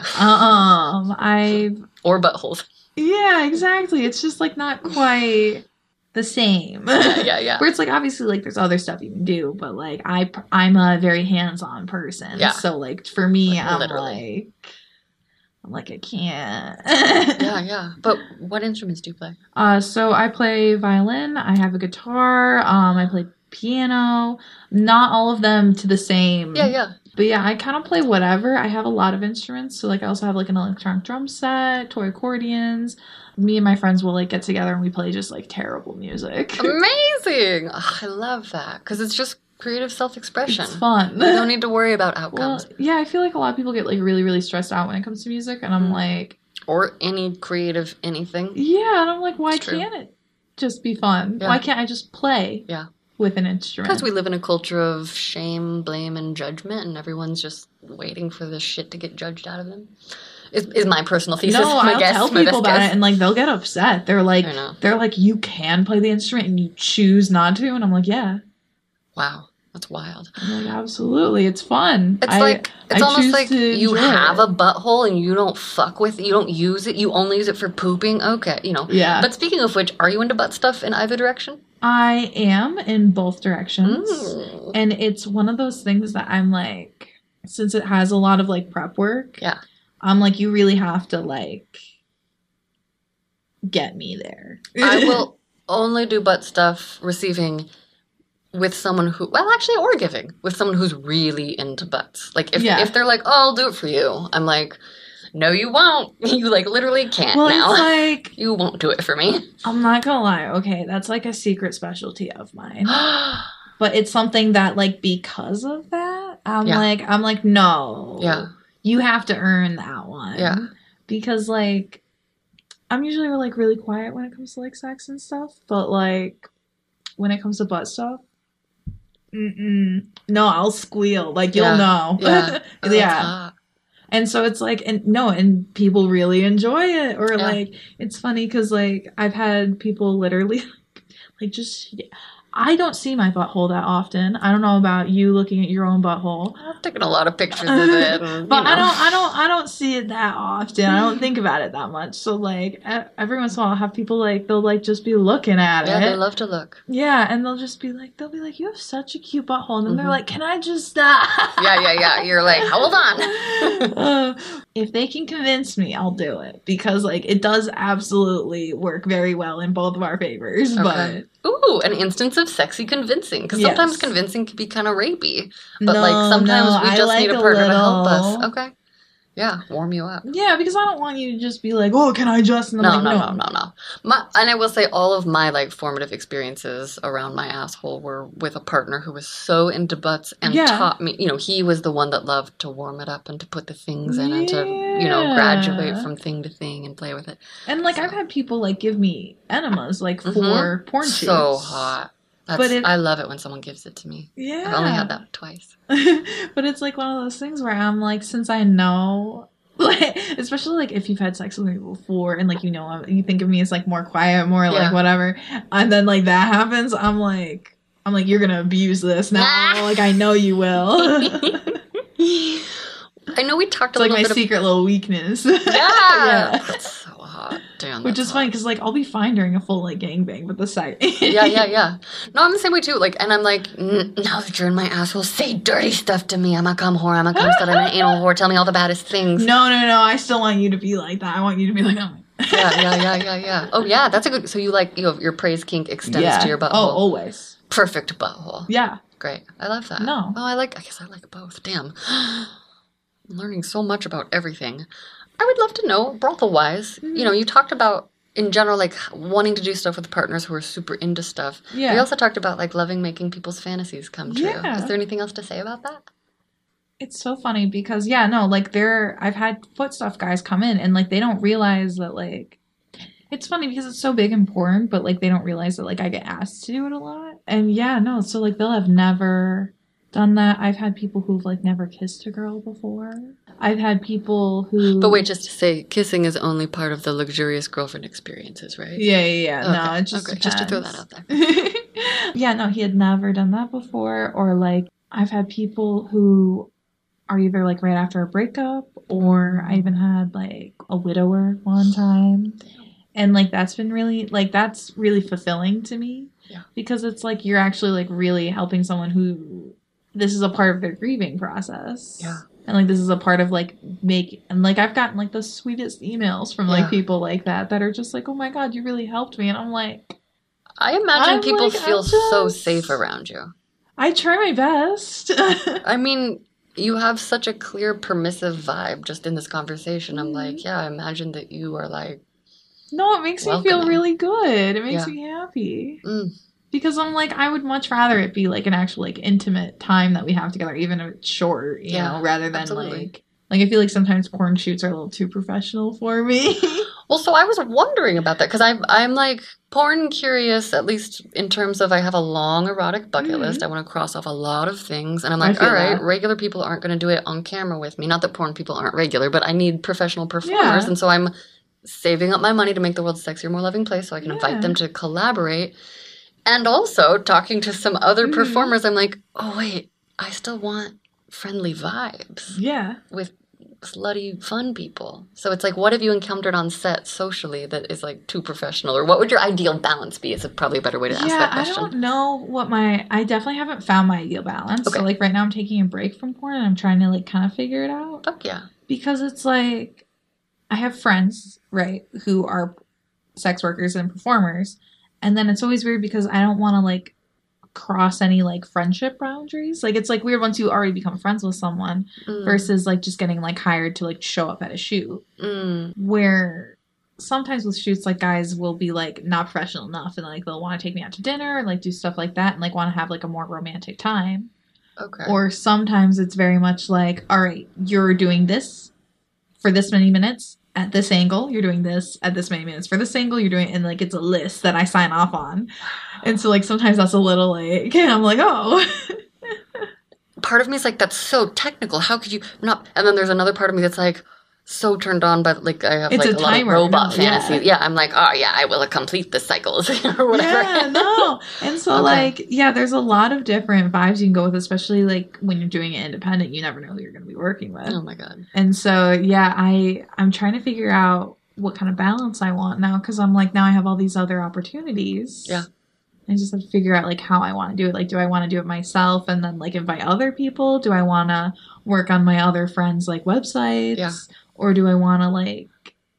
Um, I've Or buttholes. yeah, exactly. It's just like not quite the same. Yeah, yeah, yeah. Where it's like obviously like there's other stuff you can do, but like I I'm a very hands-on person. Yeah. So like for me, Like, I'm literally. like I'm like I can't. Yeah, yeah. But what instruments do you play? Uh, so I play violin. I have a guitar. Um, I play piano. Not all of them to the same. Yeah, yeah. But yeah, I kind of play whatever. I have a lot of instruments. So like I also have like an electronic drum set, toy accordions. Me and my friends will like get together and we play just like terrible music. Amazing. Ugh, I love that because it's just creative self-expression. It's fun. You don't need to worry about Well, outcomes yeah, I feel like a lot of people get like really, really stressed out when it comes to music, and I'm Mm. like, or any creative anything. yeah, and I'm like, why It's true. can't it just be fun? Yeah. Why can't I just play? Yeah. with an instrument. Because we live in a culture of shame, blame, and judgment, and everyone's just waiting for this shit to get judged out of them. Is, is my personal thesis. No, my I'll guess, tell my people best about guess. it, and like they'll get upset. They're like, I know. they're like, you can play the instrument, and you choose not to, and I'm like, yeah. Wow, that's wild. I'm like, absolutely, it's fun. It's I, like it's I almost choose like to you enjoy have it. a butthole and you don't fuck with it. You don't use it. You only use it for pooping. Okay, you know. Yeah. But speaking of which, are you into butt stuff in either direction? I am in both directions, Mm. and it's one of those things that I'm like, since it has a lot of like prep work. Yeah. I'm like, you really have to like get me there. I will only do butt stuff receiving with someone who, well, actually, or giving with someone who's really into butts. Like, if, Yeah. if they're like, oh, I'll do it for you, I'm like, no, you won't. You, like, literally can't Well, now. it's like, You won't do it for me. I'm not gonna lie. Okay, that's like a secret specialty of mine. But it's something that, like, because of that, I'm Yeah. like, I'm like, no. Yeah. You have to earn that one. Yeah. Because, like, I'm usually, like, really quiet when it comes to, like, sex and stuff. But, like, when it comes to butt stuff, mm-mm. No, I'll squeal. Like, you'll Yeah. know. Yeah. Oh, Yeah. that's hot. And so it's like, and no, and people really enjoy it. Or Yeah. like, it's funny because like I've had people literally like just, I don't see my butthole that often. I don't know about you looking at your own butthole. I've taken a lot of pictures of it. And, But you know. I don't, I don't, I don't see it that often. I don't think about it that much. So like e- every once in a while, I'll have people like they'll like just be looking at Yeah, it. they love to look. Yeah, and they'll just be like, they'll be like, you have such a cute butthole, and then they're Mhm. like, can I just stop? Yeah, yeah, yeah. You're like, hold on. Uh, if they can convince me, I'll do it because like it does absolutely work very well in both of our favors. Okay. Ooh, an instance of sexy convincing. Because Yes. sometimes convincing can be kind of rapey. But But like sometimes no, we I just like need a a partner to help little- us. Okay. Yeah, warm you up. yeah, because I don't want you to just be like, oh, can I just? And I'm No, like, no, no, no, no. My, and I will say all of my like formative experiences around my asshole were with a partner who was so into butts and Yeah. taught me, you know, he was the one that loved to warm it up and to put the things in and to, you know, Yeah. graduate from thing to thing and play with it. And like So- I've had people like give me enemas like for Mhm. porn shoots. So hot. That's, But it- I love it when someone gives it to me. Yeah. I've only had that twice. But it's like one of those things where I'm like, since I know, like, especially like if you've had sex with me before and like you know I'm- you think of me as like more quiet, more Yeah. like whatever, and then like that happens, I'm like, I'm like, you're gonna abuse this now. Like I know you will. It's I know we talked a like little my bit secret little weakness. of... Yeah! Yeah. That's so hot. Damn, Which that's is funny hot. because like I'll be fine during a full like gangbang, but the side. Yeah, yeah, yeah. No, I'm the same way too. Like, and I'm like, "N- now that you're in my asshole, say dirty stuff to me. I'm a cum whore. I'm a cum stud. I'm an anal whore. Tell me all the baddest things. No, no, no. I still want you to be like that. I want you to be like, oh. Yeah, yeah, yeah, yeah, yeah. Oh, yeah. That's a good. So you like you have your praise kink extends to your butthole. Oh, always. Perfect butthole. Yeah. Great. I love that. No. Oh, I like. I guess I like both. Damn. I'm learning so much about everything. I would love to know, brothel wise. You know, you talked about in general, like wanting to do stuff with partners who are super into stuff. Yeah. We also talked about like loving making people's fantasies come true. Yeah. Is there anything else to say about that? It's so funny because yeah, no, like there I've had foot stuff guys come in and like they don't realize that like it's funny because it's so big and important, but like they don't realize that like I get asked to do it a lot. And yeah, no, so like they'll have never done that. I've had people who've like never kissed a girl before. I've had people who But wait, just to say, kissing is only part of the luxurious girlfriend experiences, right? Yeah, yeah, yeah. No, Okay, it just okay, just to throw depends. that out there. Yeah, no, he had never done that before. Or like I've had people who are either like right after a breakup, or I even had like a widower one time. And like that's been really like that's really fulfilling to me. Yeah. Because it's like you're actually like really helping someone who this is a part of their grieving process. Yeah. And like this is a part of like make and like I've gotten like the sweetest emails from like Yeah. people like that that are just like, oh my god, you really helped me. And I'm like, I imagine I'm people like, feel I'm so just- safe around you. I try my best. I mean, you have such a clear, permissive vibe just in this conversation. I'm Mm-hmm. like, yeah, I imagine that you are like, No, it makes me feel Welcoming. really good. It makes Yeah. me happy. mm, Because I'm like, I would much rather it be like an actual like intimate time that we have together, even if it's short, you Yeah, know, rather than absolutely. like like I feel like sometimes porn shoots are a little too professional for me. Well, so I was wondering about that because I'm I'm like porn curious, at least in terms of I have a long erotic bucket Mhm. list. I want to cross off a lot of things, and I'm I like, feel all right, that. regular people aren't going to do it on camera with me. Not that porn people aren't regular, but I need professional performers, Yeah. and so I'm saving up my money to make the world a sexier, more loving place, so I can invite Yeah. them to collaborate. And also talking to some other Mhm. performers, I'm like, oh wait, I still want friendly vibes Yeah. with slutty fun people. So it's like, what have you encountered on set socially that is like too professional, or what would your ideal balance be? Is a probably a better way to ask Yeah, that I question. don't know what my I definitely haven't found my ideal balance. Okay. So like right now I'm taking a break from porn and I'm trying to like kind of figure it out. Fuck yeah. Because it's like I have friends, right, who are sex workers and performers, and then it's always weird because I don't want to like cross any like friendship boundaries. Like it's like weird once you already become friends with someone Mm. versus like just getting like hired to like show up at a shoot. Mm. Where sometimes with shoots like guys will be like not professional enough and like they'll want to take me out to dinner and like do stuff like that and like want to have like a more romantic time. Okay. Or sometimes it's very much like, all right, you're doing this for this many minutes at this angle, you're doing this at this many minutes for this angle, you're doing, and like it's a list that I sign off on. And so like sometimes that's a little like, I'm like, oh. Part of me is like, that's so technical. How could you not? And then there's another part of me that's like, so turned on by like I have It's like a a, lot of timer, robot no, fantasies. yeah. Yeah. I'm like, oh yeah, I will complete the cycles or whatever. Yeah, no. And so Okay. like, yeah, there's a lot of different vibes you can go with, especially like when you're doing it independent, you never know who you're going to be working with. Oh my god. And so, yeah, I, I'm trying to figure out what kind of balance I want now. Cause I'm like, now I have all these other opportunities. Yeah. I just have to figure out like how I want to do it. Like, do I want to do it myself and then like invite other people? Do I want to work on my other friends' like websites? Yeah. Or do I want to like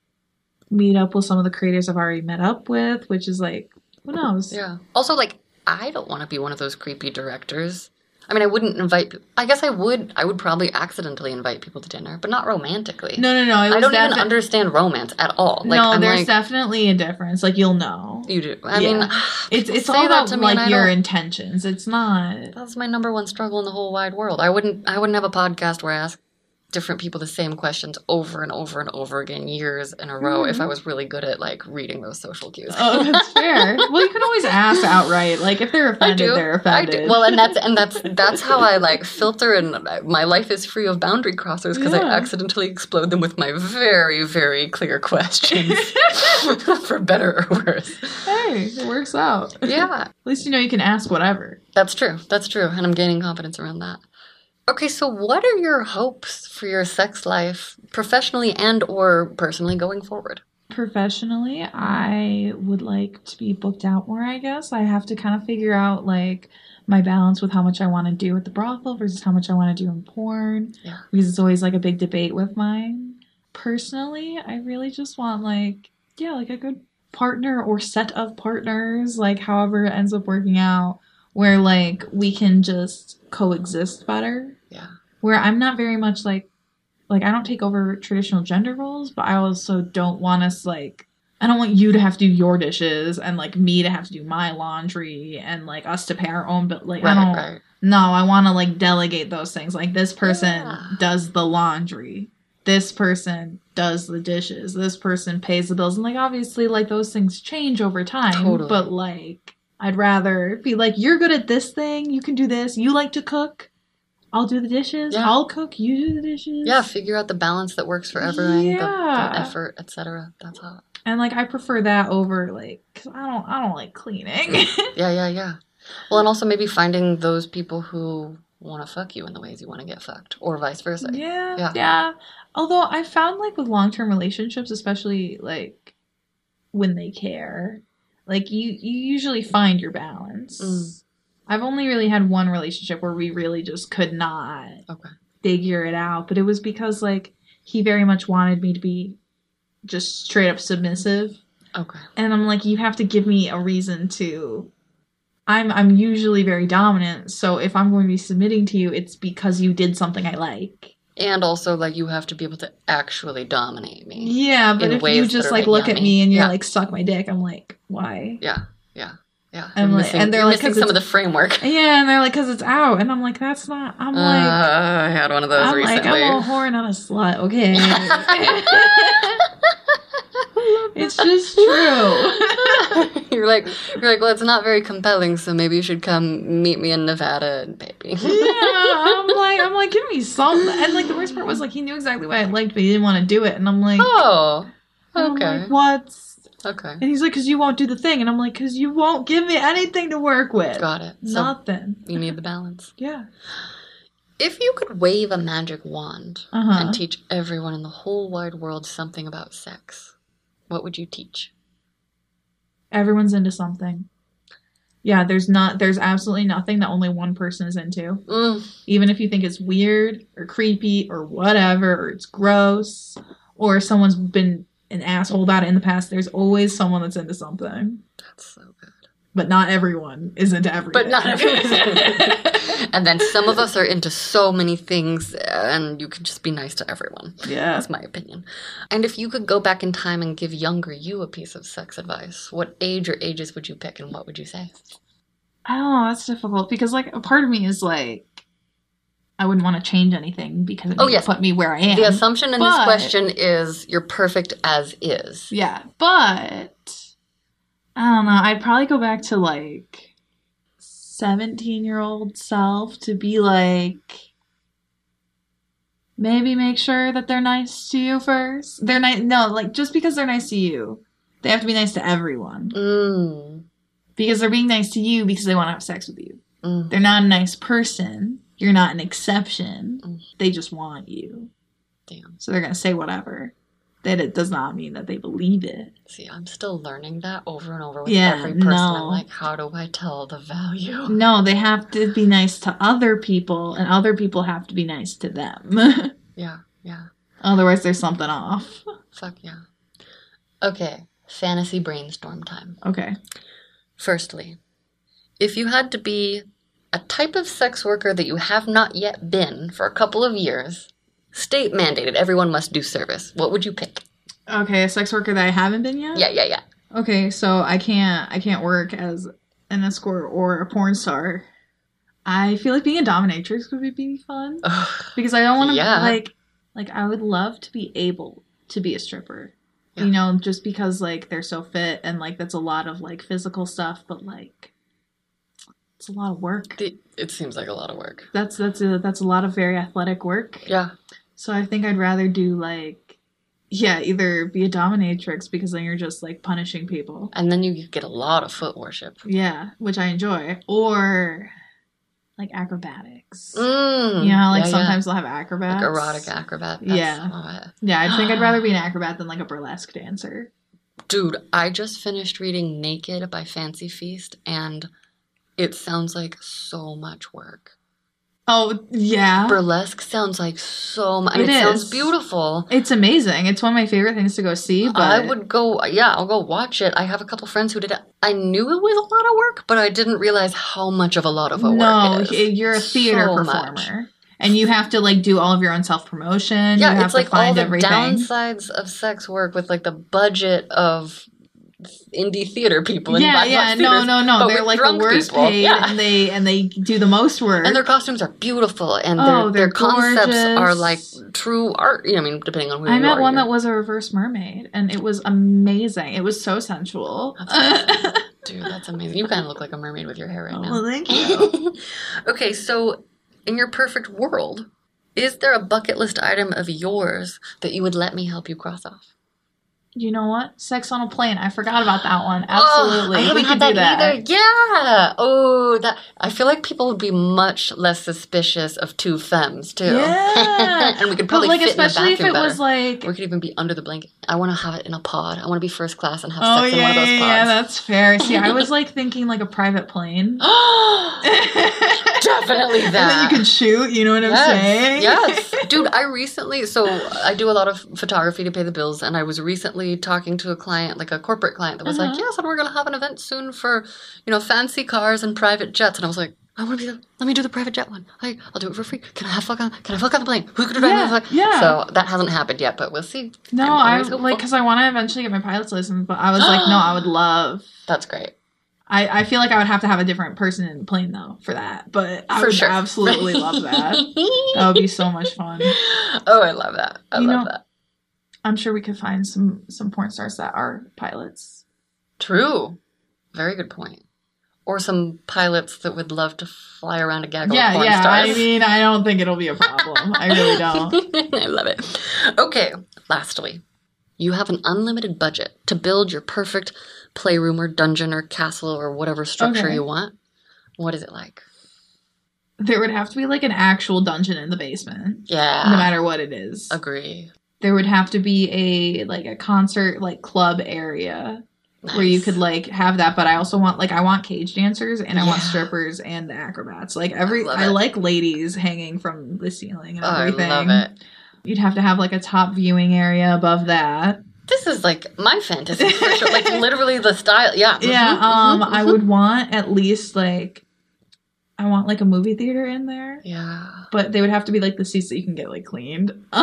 meet up with some of the creators I've already met up with, which is like, who knows? Yeah. Also, like, I don't want to be one of those creepy directors. I mean, I wouldn't invite. I guess I would. I would probably accidentally invite people to dinner, but not romantically. No, no, no. It I was don't even defi- understand romance at all. Like, no, I'm there's like, definitely a difference. Like you'll know. you do. I Yeah. mean, It's people it's say all that about to me and like I your don't- intentions. It's not. That's my number one struggle in the whole wide world. I wouldn't. I wouldn't have a podcast where I ask different people the same questions over and over and over again, years in a row, Mhm. if I was really good at like reading those social cues. Oh, that's fair. Well, you can always ask outright. Like if they're I offended, do. they're I offended. do. Well, and that's and that's that's how I like filter, and my life is free of boundary crossers because Yeah. I accidentally explode them with my very very clear questions, for better or worse. Hey, it works out. Yeah, At least you know you can ask whatever. that's true. That's true, and I'm gaining confidence around that. Okay, so what are your hopes for your sex life, professionally and or personally, going forward? Professionally, I would like to be booked out more, I guess. I have to kind of figure out like my balance with how much I want to do at the brothel versus how much I want to do in porn. Yeah. Because it's always like a big debate with mine. Personally, I really just want like, yeah, like a good partner or set of partners, like however it ends up working out, where like we can just coexist better. Yeah. Where I'm not very much like, like I don't take over traditional gender roles, but I also don't want us like, I don't want you to have to do your dishes and like me to have to do my laundry and like us to pay our own, but like I Right, don't, right. no, I want to like delegate those things. Like this person Yeah. does the laundry. This person does the dishes. This person pays the bills. And like obviously like those things change over time, Totally. but like I'd rather be like, you're good at this thing. You can do this. You like to cook. I'll do the dishes. Yeah. I'll cook. You do the dishes. Yeah, figure out the balance that works for everyone, the, Yeah. the effort, et cetera. That's hot. And like I prefer that over like, cause I don't, I don't like cleaning. Yeah, yeah, yeah. Well, and also maybe finding those people who want to fuck you in the ways you want to get fucked, or vice versa. yeah, Yeah. yeah. Although I found like with long-term relationships, especially like when they care, like you, you usually find your balance. Mm. I've only really had one relationship where we really just could not Okay. figure it out, but it was because like he very much wanted me to be just straight up submissive. Okay. And I'm like, you have to give me a reason to. I'm I'm usually very dominant, so if I'm going to be submitting to you, it's because you did something I like. And also, like, you have to be able to actually dominate me. Yeah, but In if ways you that just are, like like, look at yummy. me and you're Yeah. like suck my dick, I'm like, why? Yeah, yeah, yeah. I'm You're like- missing, and they're you're like, missing 'cause some of the it's- framework. Yeah, and they're like, cause it's out, and I'm like, that's not. I'm Uh, like, I had one of those I'm recently. like, I'm a whore, not a slut. Okay. It's just true. You're like, you're like, well, it's not very compelling, so maybe you should come meet me in Nevada, baby. Yeah, I'm like, I'm like, give me something. And like the worst part was like he knew exactly what I liked, but he didn't want to do it. And I'm like, oh, okay, I'm like, what? Okay. And he's like, because you won't do the thing. And I'm like, because you won't give me anything to work with. Got it. Nothing. So you need the balance. Yeah. If you could wave a magic wand Uh-huh. and teach everyone in the whole wide world something about sex, what would you teach? Everyone's into something. Yeah, there's not. There's absolutely nothing that only one person is into. Mm. Even if you think it's weird or creepy or whatever, or it's gross, or someone's been an asshole about it in the past, there's always someone that's into something. That's so good. But not everyone is into everything. But not everyone. And then some of us are into so many things, and you could just be nice to everyone. Yeah. That's my opinion. And if you could go back in time and give younger you a piece of sex advice, what age or ages would you pick, and what would you say? I don't know, that's difficult, because, like, a part of me is, like, I wouldn't want to change anything because it Oh, would yes. put me where I am. The assumption in But- this question is you're perfect as is. Yeah, but I don't know. I'd probably go back to like seventeen-year-old self to be like, maybe make sure that they're nice to you first. They're nice. No, like just because they're nice to you, they have to be nice to everyone. Mm. Because they're being nice to you because they want to have sex with you. Mm. They're not a nice person. You're not an exception. Mm. They just want you. Damn. So they're going to say whatever. That it does not mean that they believe it. See, I'm still learning that over and over with Yeah, every person. no. I'm like, how do I tell the value? No, they have to be nice to other people, and other people have to be nice to them. Yeah, yeah. Otherwise, there's something off. Fuck yeah. Okay, fantasy brainstorm time. Okay. Firstly, if you had to be a type of sex worker that you have not yet been for a couple of years, state mandated, everyone must do service, what would you pick? Okay, a sex worker that I haven't been yet? Yeah, yeah, yeah. Okay, so I can't I can't work as an escort or a porn star. I feel like being a dominatrix would be fun. Ugh. Because I don't want to, Yeah. like, like, I would love to be able to be a stripper. Yeah. You know, just because, like, they're so fit and, like, that's a lot of, like, physical stuff, but, like, it's a lot of work. It, it seems like a lot of work. That's, that's, a, that's a lot of very athletic work. Yeah. So I think I'd rather do, like, yeah, either be a dominatrix because then you're just, like, punishing people. And then you get a lot of foot worship. Yeah, which I enjoy. Or, like, acrobatics. Mm. You know, how, like, Yeah, sometimes they'll have acrobats. yeah. Like erotic acrobat. That's, Yeah. oh, Yeah, I think I'd rather be an acrobat than, like, a burlesque dancer. Dude, I just finished reading Naked by Fancy Feast, and it sounds like so much work. Oh, yeah. Burlesque sounds like so much. It It, sounds is. beautiful. It's amazing. It's one of my favorite things to go see, but... I would go, yeah, I'll go watch it. I have a couple friends who did it. I knew it was a lot of work, but I didn't realize how much of a lot of a No, work it is. you're a theater So performer. much. And you have to, like, do all of your own self-promotion. Yeah, you have it's to like all find the everything. downsides of sex work with like the budget of indie theater people. In Yeah, Black yeah, Box no, theaters, no, no. but They're with like the drunk worst people. paid, Yeah. and they and they do the most work. And their costumes are beautiful, and their, Oh, they're their concepts gorgeous. are like true art. You know, I mean, depending on who I you met are. one you're- that was a reverse mermaid, and it was amazing. It was so sensual. Dude, that's amazing. You kind of look like a mermaid with your hair right now. Well, thank you. Okay, so in your perfect world, is there a bucket list item of yours that you would let me help you cross off? You know what? Sex on a plane. I forgot about that one. Absolutely. Oh, I haven't we had could do that. either. Yeah. Oh, that. I feel like people would be much less suspicious of two femmes too. Yeah. And we could But, probably like, fit in the especially if bathroom it was better. like... Or we could even be under the blanket. I want to have it in a pod. I want to be first class and have Oh, sex yeah, in one of those yeah, pods. yeah, that's fair. See, I was, like, thinking, like, a private plane. Definitely And then that. you can shoot, you know what I'm Yes, saying? yes. Dude, I recently, so I do a lot of photography to pay the bills, and I was recently talking to a client, like a corporate client, that was like, Uh-huh. yes, and we're going to have an event soon for, you know, fancy cars and private jets. And I was like, I want to be the, let me do the private jet one. Like, I'll do it for free. Can I have fuck on, can I fuck on the plane? Who could drive Yeah, the fuck? yeah. So that hasn't happened yet, but we'll see. No, I'm I always hopeful. like because I want to eventually get my pilot's license, but I was like, no, I would love. That's great. I, I feel like I would have to have a different person in the plane though for that, but I For would sure. absolutely love that. That would be so much fun. Oh, I love that. I You love know, that. I'm sure we could find some some porn stars that are pilots. True. Very good point. Or some pilots that would love to fly around a gaggle yeah, of porn yeah. stars. I mean, I don't think it'll be a problem. I really don't. I love it. Okay, lastly, you have an unlimited budget to build your perfect playroom or dungeon or castle or whatever structure Okay. you want. What is it like? There would have to be like an actual dungeon in the basement. Yeah. No matter what it is. Agree. There would have to be a like a concert like club area. Nice. Where you could like have that, but I also want like I want cage dancers and I want Yeah. strippers and the acrobats. Like every I love I, it. like ladies hanging from the ceiling and Oh, I everything. love it. You'd have to have like a top viewing area above that. This is like my fantasy for sure. Like literally the style. Yeah. Yeah, Mhm, um mhm, I mhm. would want at least like I want like a movie theater in there. Yeah. But they would have to be like the seats that you can get like cleaned. Um,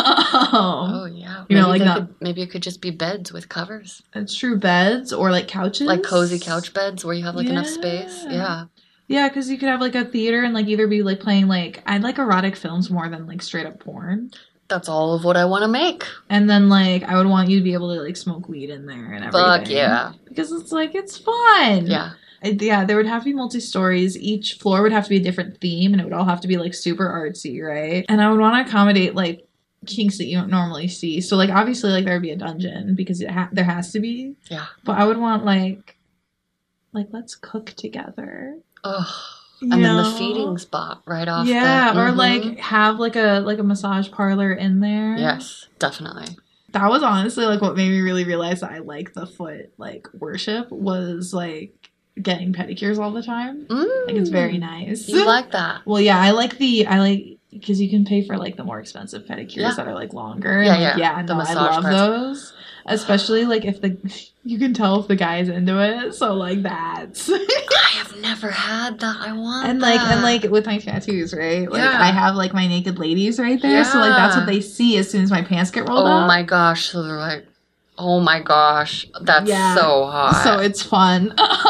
Oh yeah. You know, Maybe like they not- could, maybe it could just be beds with covers. it's true beds or like couches. Like cozy couch beds where you have like enough space. Yeah. Yeah. Yeah, because you could have like a theater and like either be like playing like I like erotic films more than like straight up porn. That's all of what I want to make. And then like I would want you to be able to like smoke weed in there and everything. Fuck yeah. Because it's like it's fun. Yeah. It- yeah, there would have to be multi stories. Each floor would have to be a different theme, and it would all have to be like super artsy, right? And I would want to accommodate like kinks that you don't normally see. So like obviously like there would be a dungeon because it ha- there has to be. Yeah. But I would want like like let's cook together. Oh. You And then the know? feeding spot right off. Yeah, the, or mhm. like have like a like a massage parlor in there. Yes, definitely. That was honestly like what made me really realize that I like the foot like worship was like getting pedicures all the time. Mm. Like it's very nice. You like that? Well, yeah, I like the I like because you can pay for like the more expensive pedicures Yeah. that are like longer. Yeah, and, like, yeah, yeah. the No, I massage love parts. those. Especially like if the you can tell if the guy's into it. So like that's I have never had that. I want and like that. and like with my tattoos, right? Like Yeah. I have like my naked ladies right there. So like that's what Yeah. they see as soon as my pants get rolled Oh up. my gosh. So they're like, oh my gosh. That's Yeah. so hot. So it's fun.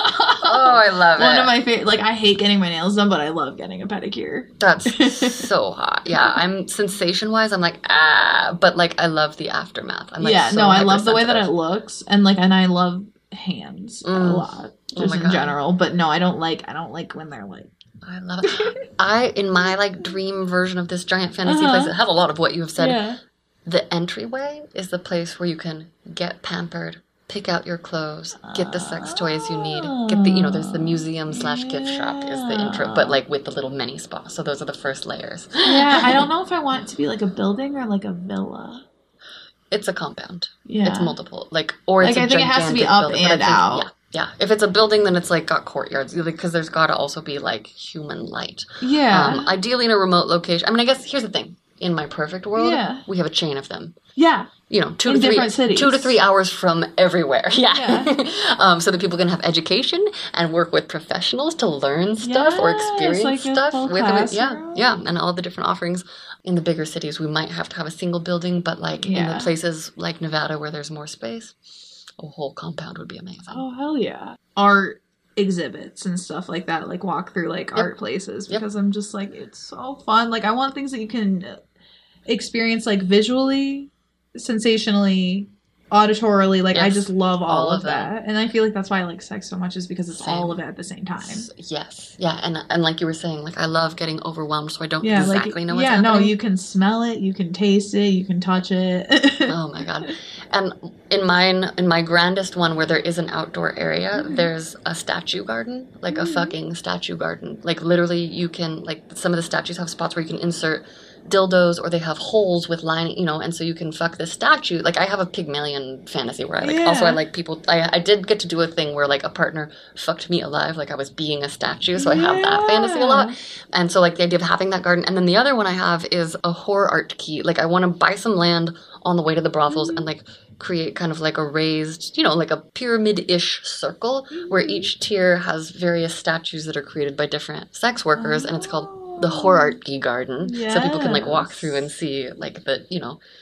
oh, I love One it. of my favorite, like I hate getting my nails done, but I love getting a pedicure. That's so hot. Yeah, I'm sensation wise, I'm like, ah, but like I love the aftermath. I'm like, yeah, so no, I love the way that it hypersensitive. looks, and like, and I love hands a Mm. lot, Oh just my in God. general. But no, I don't like, I don't like when they're like, I love it. I, in my like dream version of this giant fantasy Uh-huh. place that has a lot of what you have said, yeah, the entryway is the place where you can get pampered, pick out your clothes, get the sex toys you need, get the, you know, there's the museum slash gift shop is the intro, but like with the little mini spa. So those are the first layers. yeah. I don't know if I want it to be like a building or like a villa. It's a compound. Yeah, It's multiple. Like, or it's Like, a I think it has to be gigantic up building, but I and think- out. Yeah, yeah. If it's a building, then it's like got courtyards because there's got to also be like human light. Yeah, Um, ideally in a remote location. I mean, I guess here's the thing. In my perfect world, Yeah. we have a chain of them. yeah, You know, two In to three, different cities. two to three hours from everywhere. Yeah, Yeah. um, so that people can have education and work with professionals to learn stuff or Yes, experience like a stuff full with, with yeah, classroom. yeah, and all the different offerings. In the bigger cities, we might have to have a single building, but like in Yeah. the places like Nevada where there's more space, a whole compound would be amazing. Oh hell yeah! Art exhibits and stuff like that, like walk through like Yep. art places Yep. because I'm just like it's so fun. Like I want things that you can experience like visually, sensationally, auditorily. Like I Yes. just love all, All of of that. that. And I feel like that's why I like sex so much is because it's Same. all of it at the same time. Yes, yeah, and and like you were saying, like I love getting overwhelmed, so I don't Yeah, exactly like know what's yeah, no, happening. you can smell it, you can taste it, you can touch it. Oh my god. And in mine in my grandest one where there is an outdoor area, Mm. there's a statue garden, like a fucking statue garden. Like literally you can like some of the statues have spots where you can insert dildos or they have holes with lining, you know, and so you can fuck this statue. Like I have a Pygmalion fantasy where I like Yeah. also I like people I I did get to do a thing where like a partner fucked me alive like I was being a statue, so I have that fantasy a lot. And so like the idea of having that garden. And then the other one I have is a horror art key. Like I want to buy some land on the way to the brothels and like create kind of like a raised, you know, like a pyramid-ish circle where each tier has various statues that are created by different sex workers, and it's called the Horarchy Garden. So people can like walk Yes. through and see like the, you know,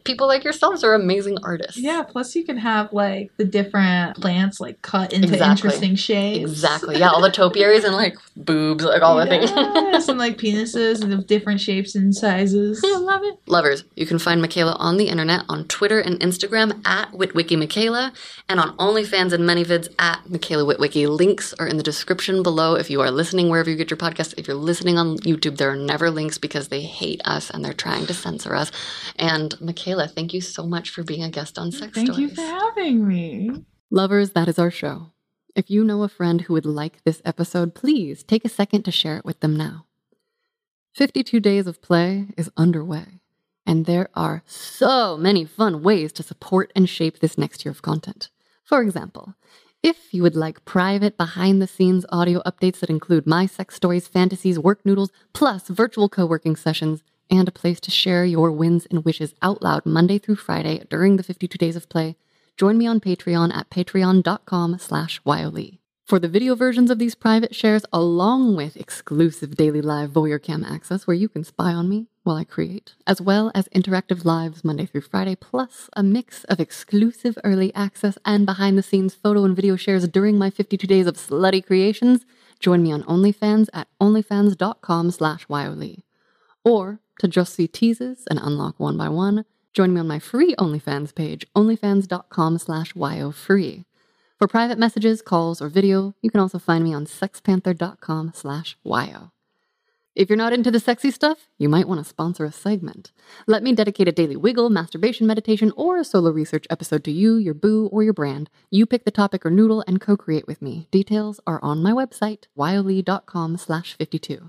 people like yourselves are amazing artists. Yeah, plus you can have like the different plants like cut into Exactly. interesting shapes. Exactly. Yeah, all the topiaries and like boobs, like all the yes, things. and like penises and of different shapes and sizes. I love it. Lovers, you can find Michaela on the internet on Twitter and Instagram at WitWikiMichaela and on OnlyFans and ManyVids at Michaela Witwiki. Links are in the description below if you are listening wherever you get your podcast. If you're listening on YouTube, there are never links because they hate us and they're trying to censor us. And Michaela, thank you so much for being a guest on Sex Thank Stories. you for having me. Lovers, that is our show. If you know a friend who would like this episode, please take a second to share it with them now. fifty-two Days of Play is underway, and there are so many fun ways to support and shape this next year of content. For example, if you would like private behind-the-scenes audio updates that include my sex stories, fantasies, work noodles, plus virtual co-working sessions, and a place to share your wins and wishes out loud Monday through Friday during the fifty-two Days of Play, join me on Patreon at patreon.com slash YOLE. For the video versions of these private shares, along with exclusive daily live voyeur cam access where you can spy on me while I create, as well as interactive lives Monday through Friday, plus a mix of exclusive early access and behind-the-scenes photo and video shares during my fifty-two Days of Slutty Creations, join me on OnlyFans at onlyfans.com slash YOLE. Or, to just see teases and unlock one by one, join me on my free OnlyFans page, onlyfans.com slash YOFree. For private messages, calls, or video, you can also find me on sexpanther.com slash YO. If you're not into the sexy stuff, you might want to sponsor a segment. Let me dedicate a daily wiggle, masturbation meditation, or a solo research episode to you, your boo, or your brand. You pick the topic or noodle and co-create with me. Details are on my website, yole.com slash 52.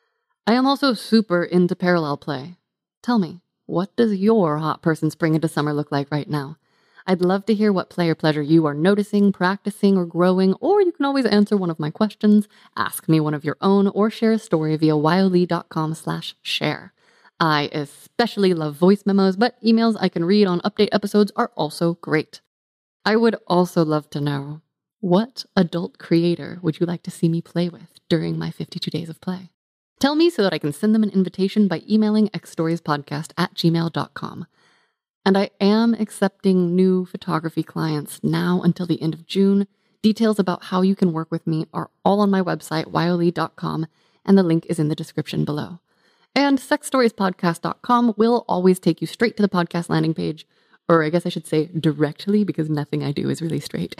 I am also super into parallel play. Tell me, what does your hot person spring into summer look like right now? I'd love to hear what play or pleasure you are noticing, practicing, or growing, or you can always answer one of my questions, ask me one of your own, or share a story via yole.com slash share. I especially love voice memos, but emails I can read on update episodes are also great. I would also love to know, what adult creator would you like to see me play with during my fifty-two Days of Play? Tell me so that I can send them an invitation by emailing xstoriespodcast at gmail dot com. And I am accepting new photography clients now until the end of June. Details about how you can work with me are all on my website, yole dot com, and the link is in the description below. And sex stories podcast dot com will always take you straight to the podcast landing page, or I guess I should say directly, because nothing I do is really straight.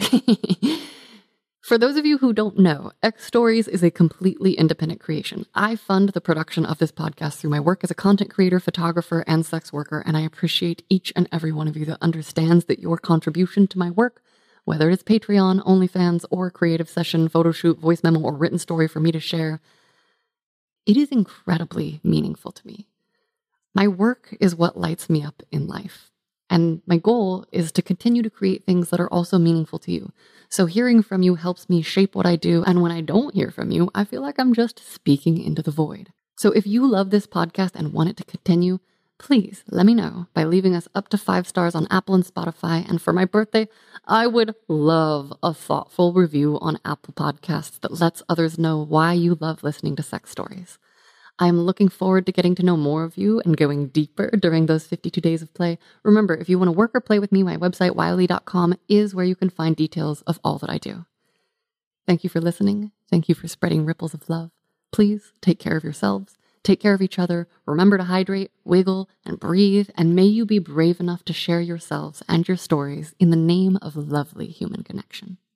For those of you who don't know, X Stories is a completely independent creation. I fund the production of this podcast through my work as a content creator, photographer, and sex worker, and I appreciate each and every one of you that understands that your contribution to my work, whether it's Patreon, OnlyFans, or creative session, photo shoot, voice memo, or written story for me to share, it is incredibly meaningful to me. My work is what lights me up in life. And my goal is to continue to create things that are also meaningful to you. So hearing from you helps me shape what I do. And when I don't hear from you, I feel like I'm just speaking into the void. So if you love this podcast and want it to continue, please let me know by leaving us up to five stars on Apple and Spotify. And for my birthday, I would love a thoughtful review on Apple Podcasts that lets others know why you love listening to sex stories. I'm looking forward to getting to know more of you and going deeper during those fifty-two Days of Play. Remember, if you want to work or play with me, my website, yole dot com, is where you can find details of all that I do. Thank you for listening. Thank you for spreading ripples of love. Please take care of yourselves. Take care of each other. Remember to hydrate, wiggle, and breathe. And may you be brave enough to share yourselves and your stories in the name of lovely human connection.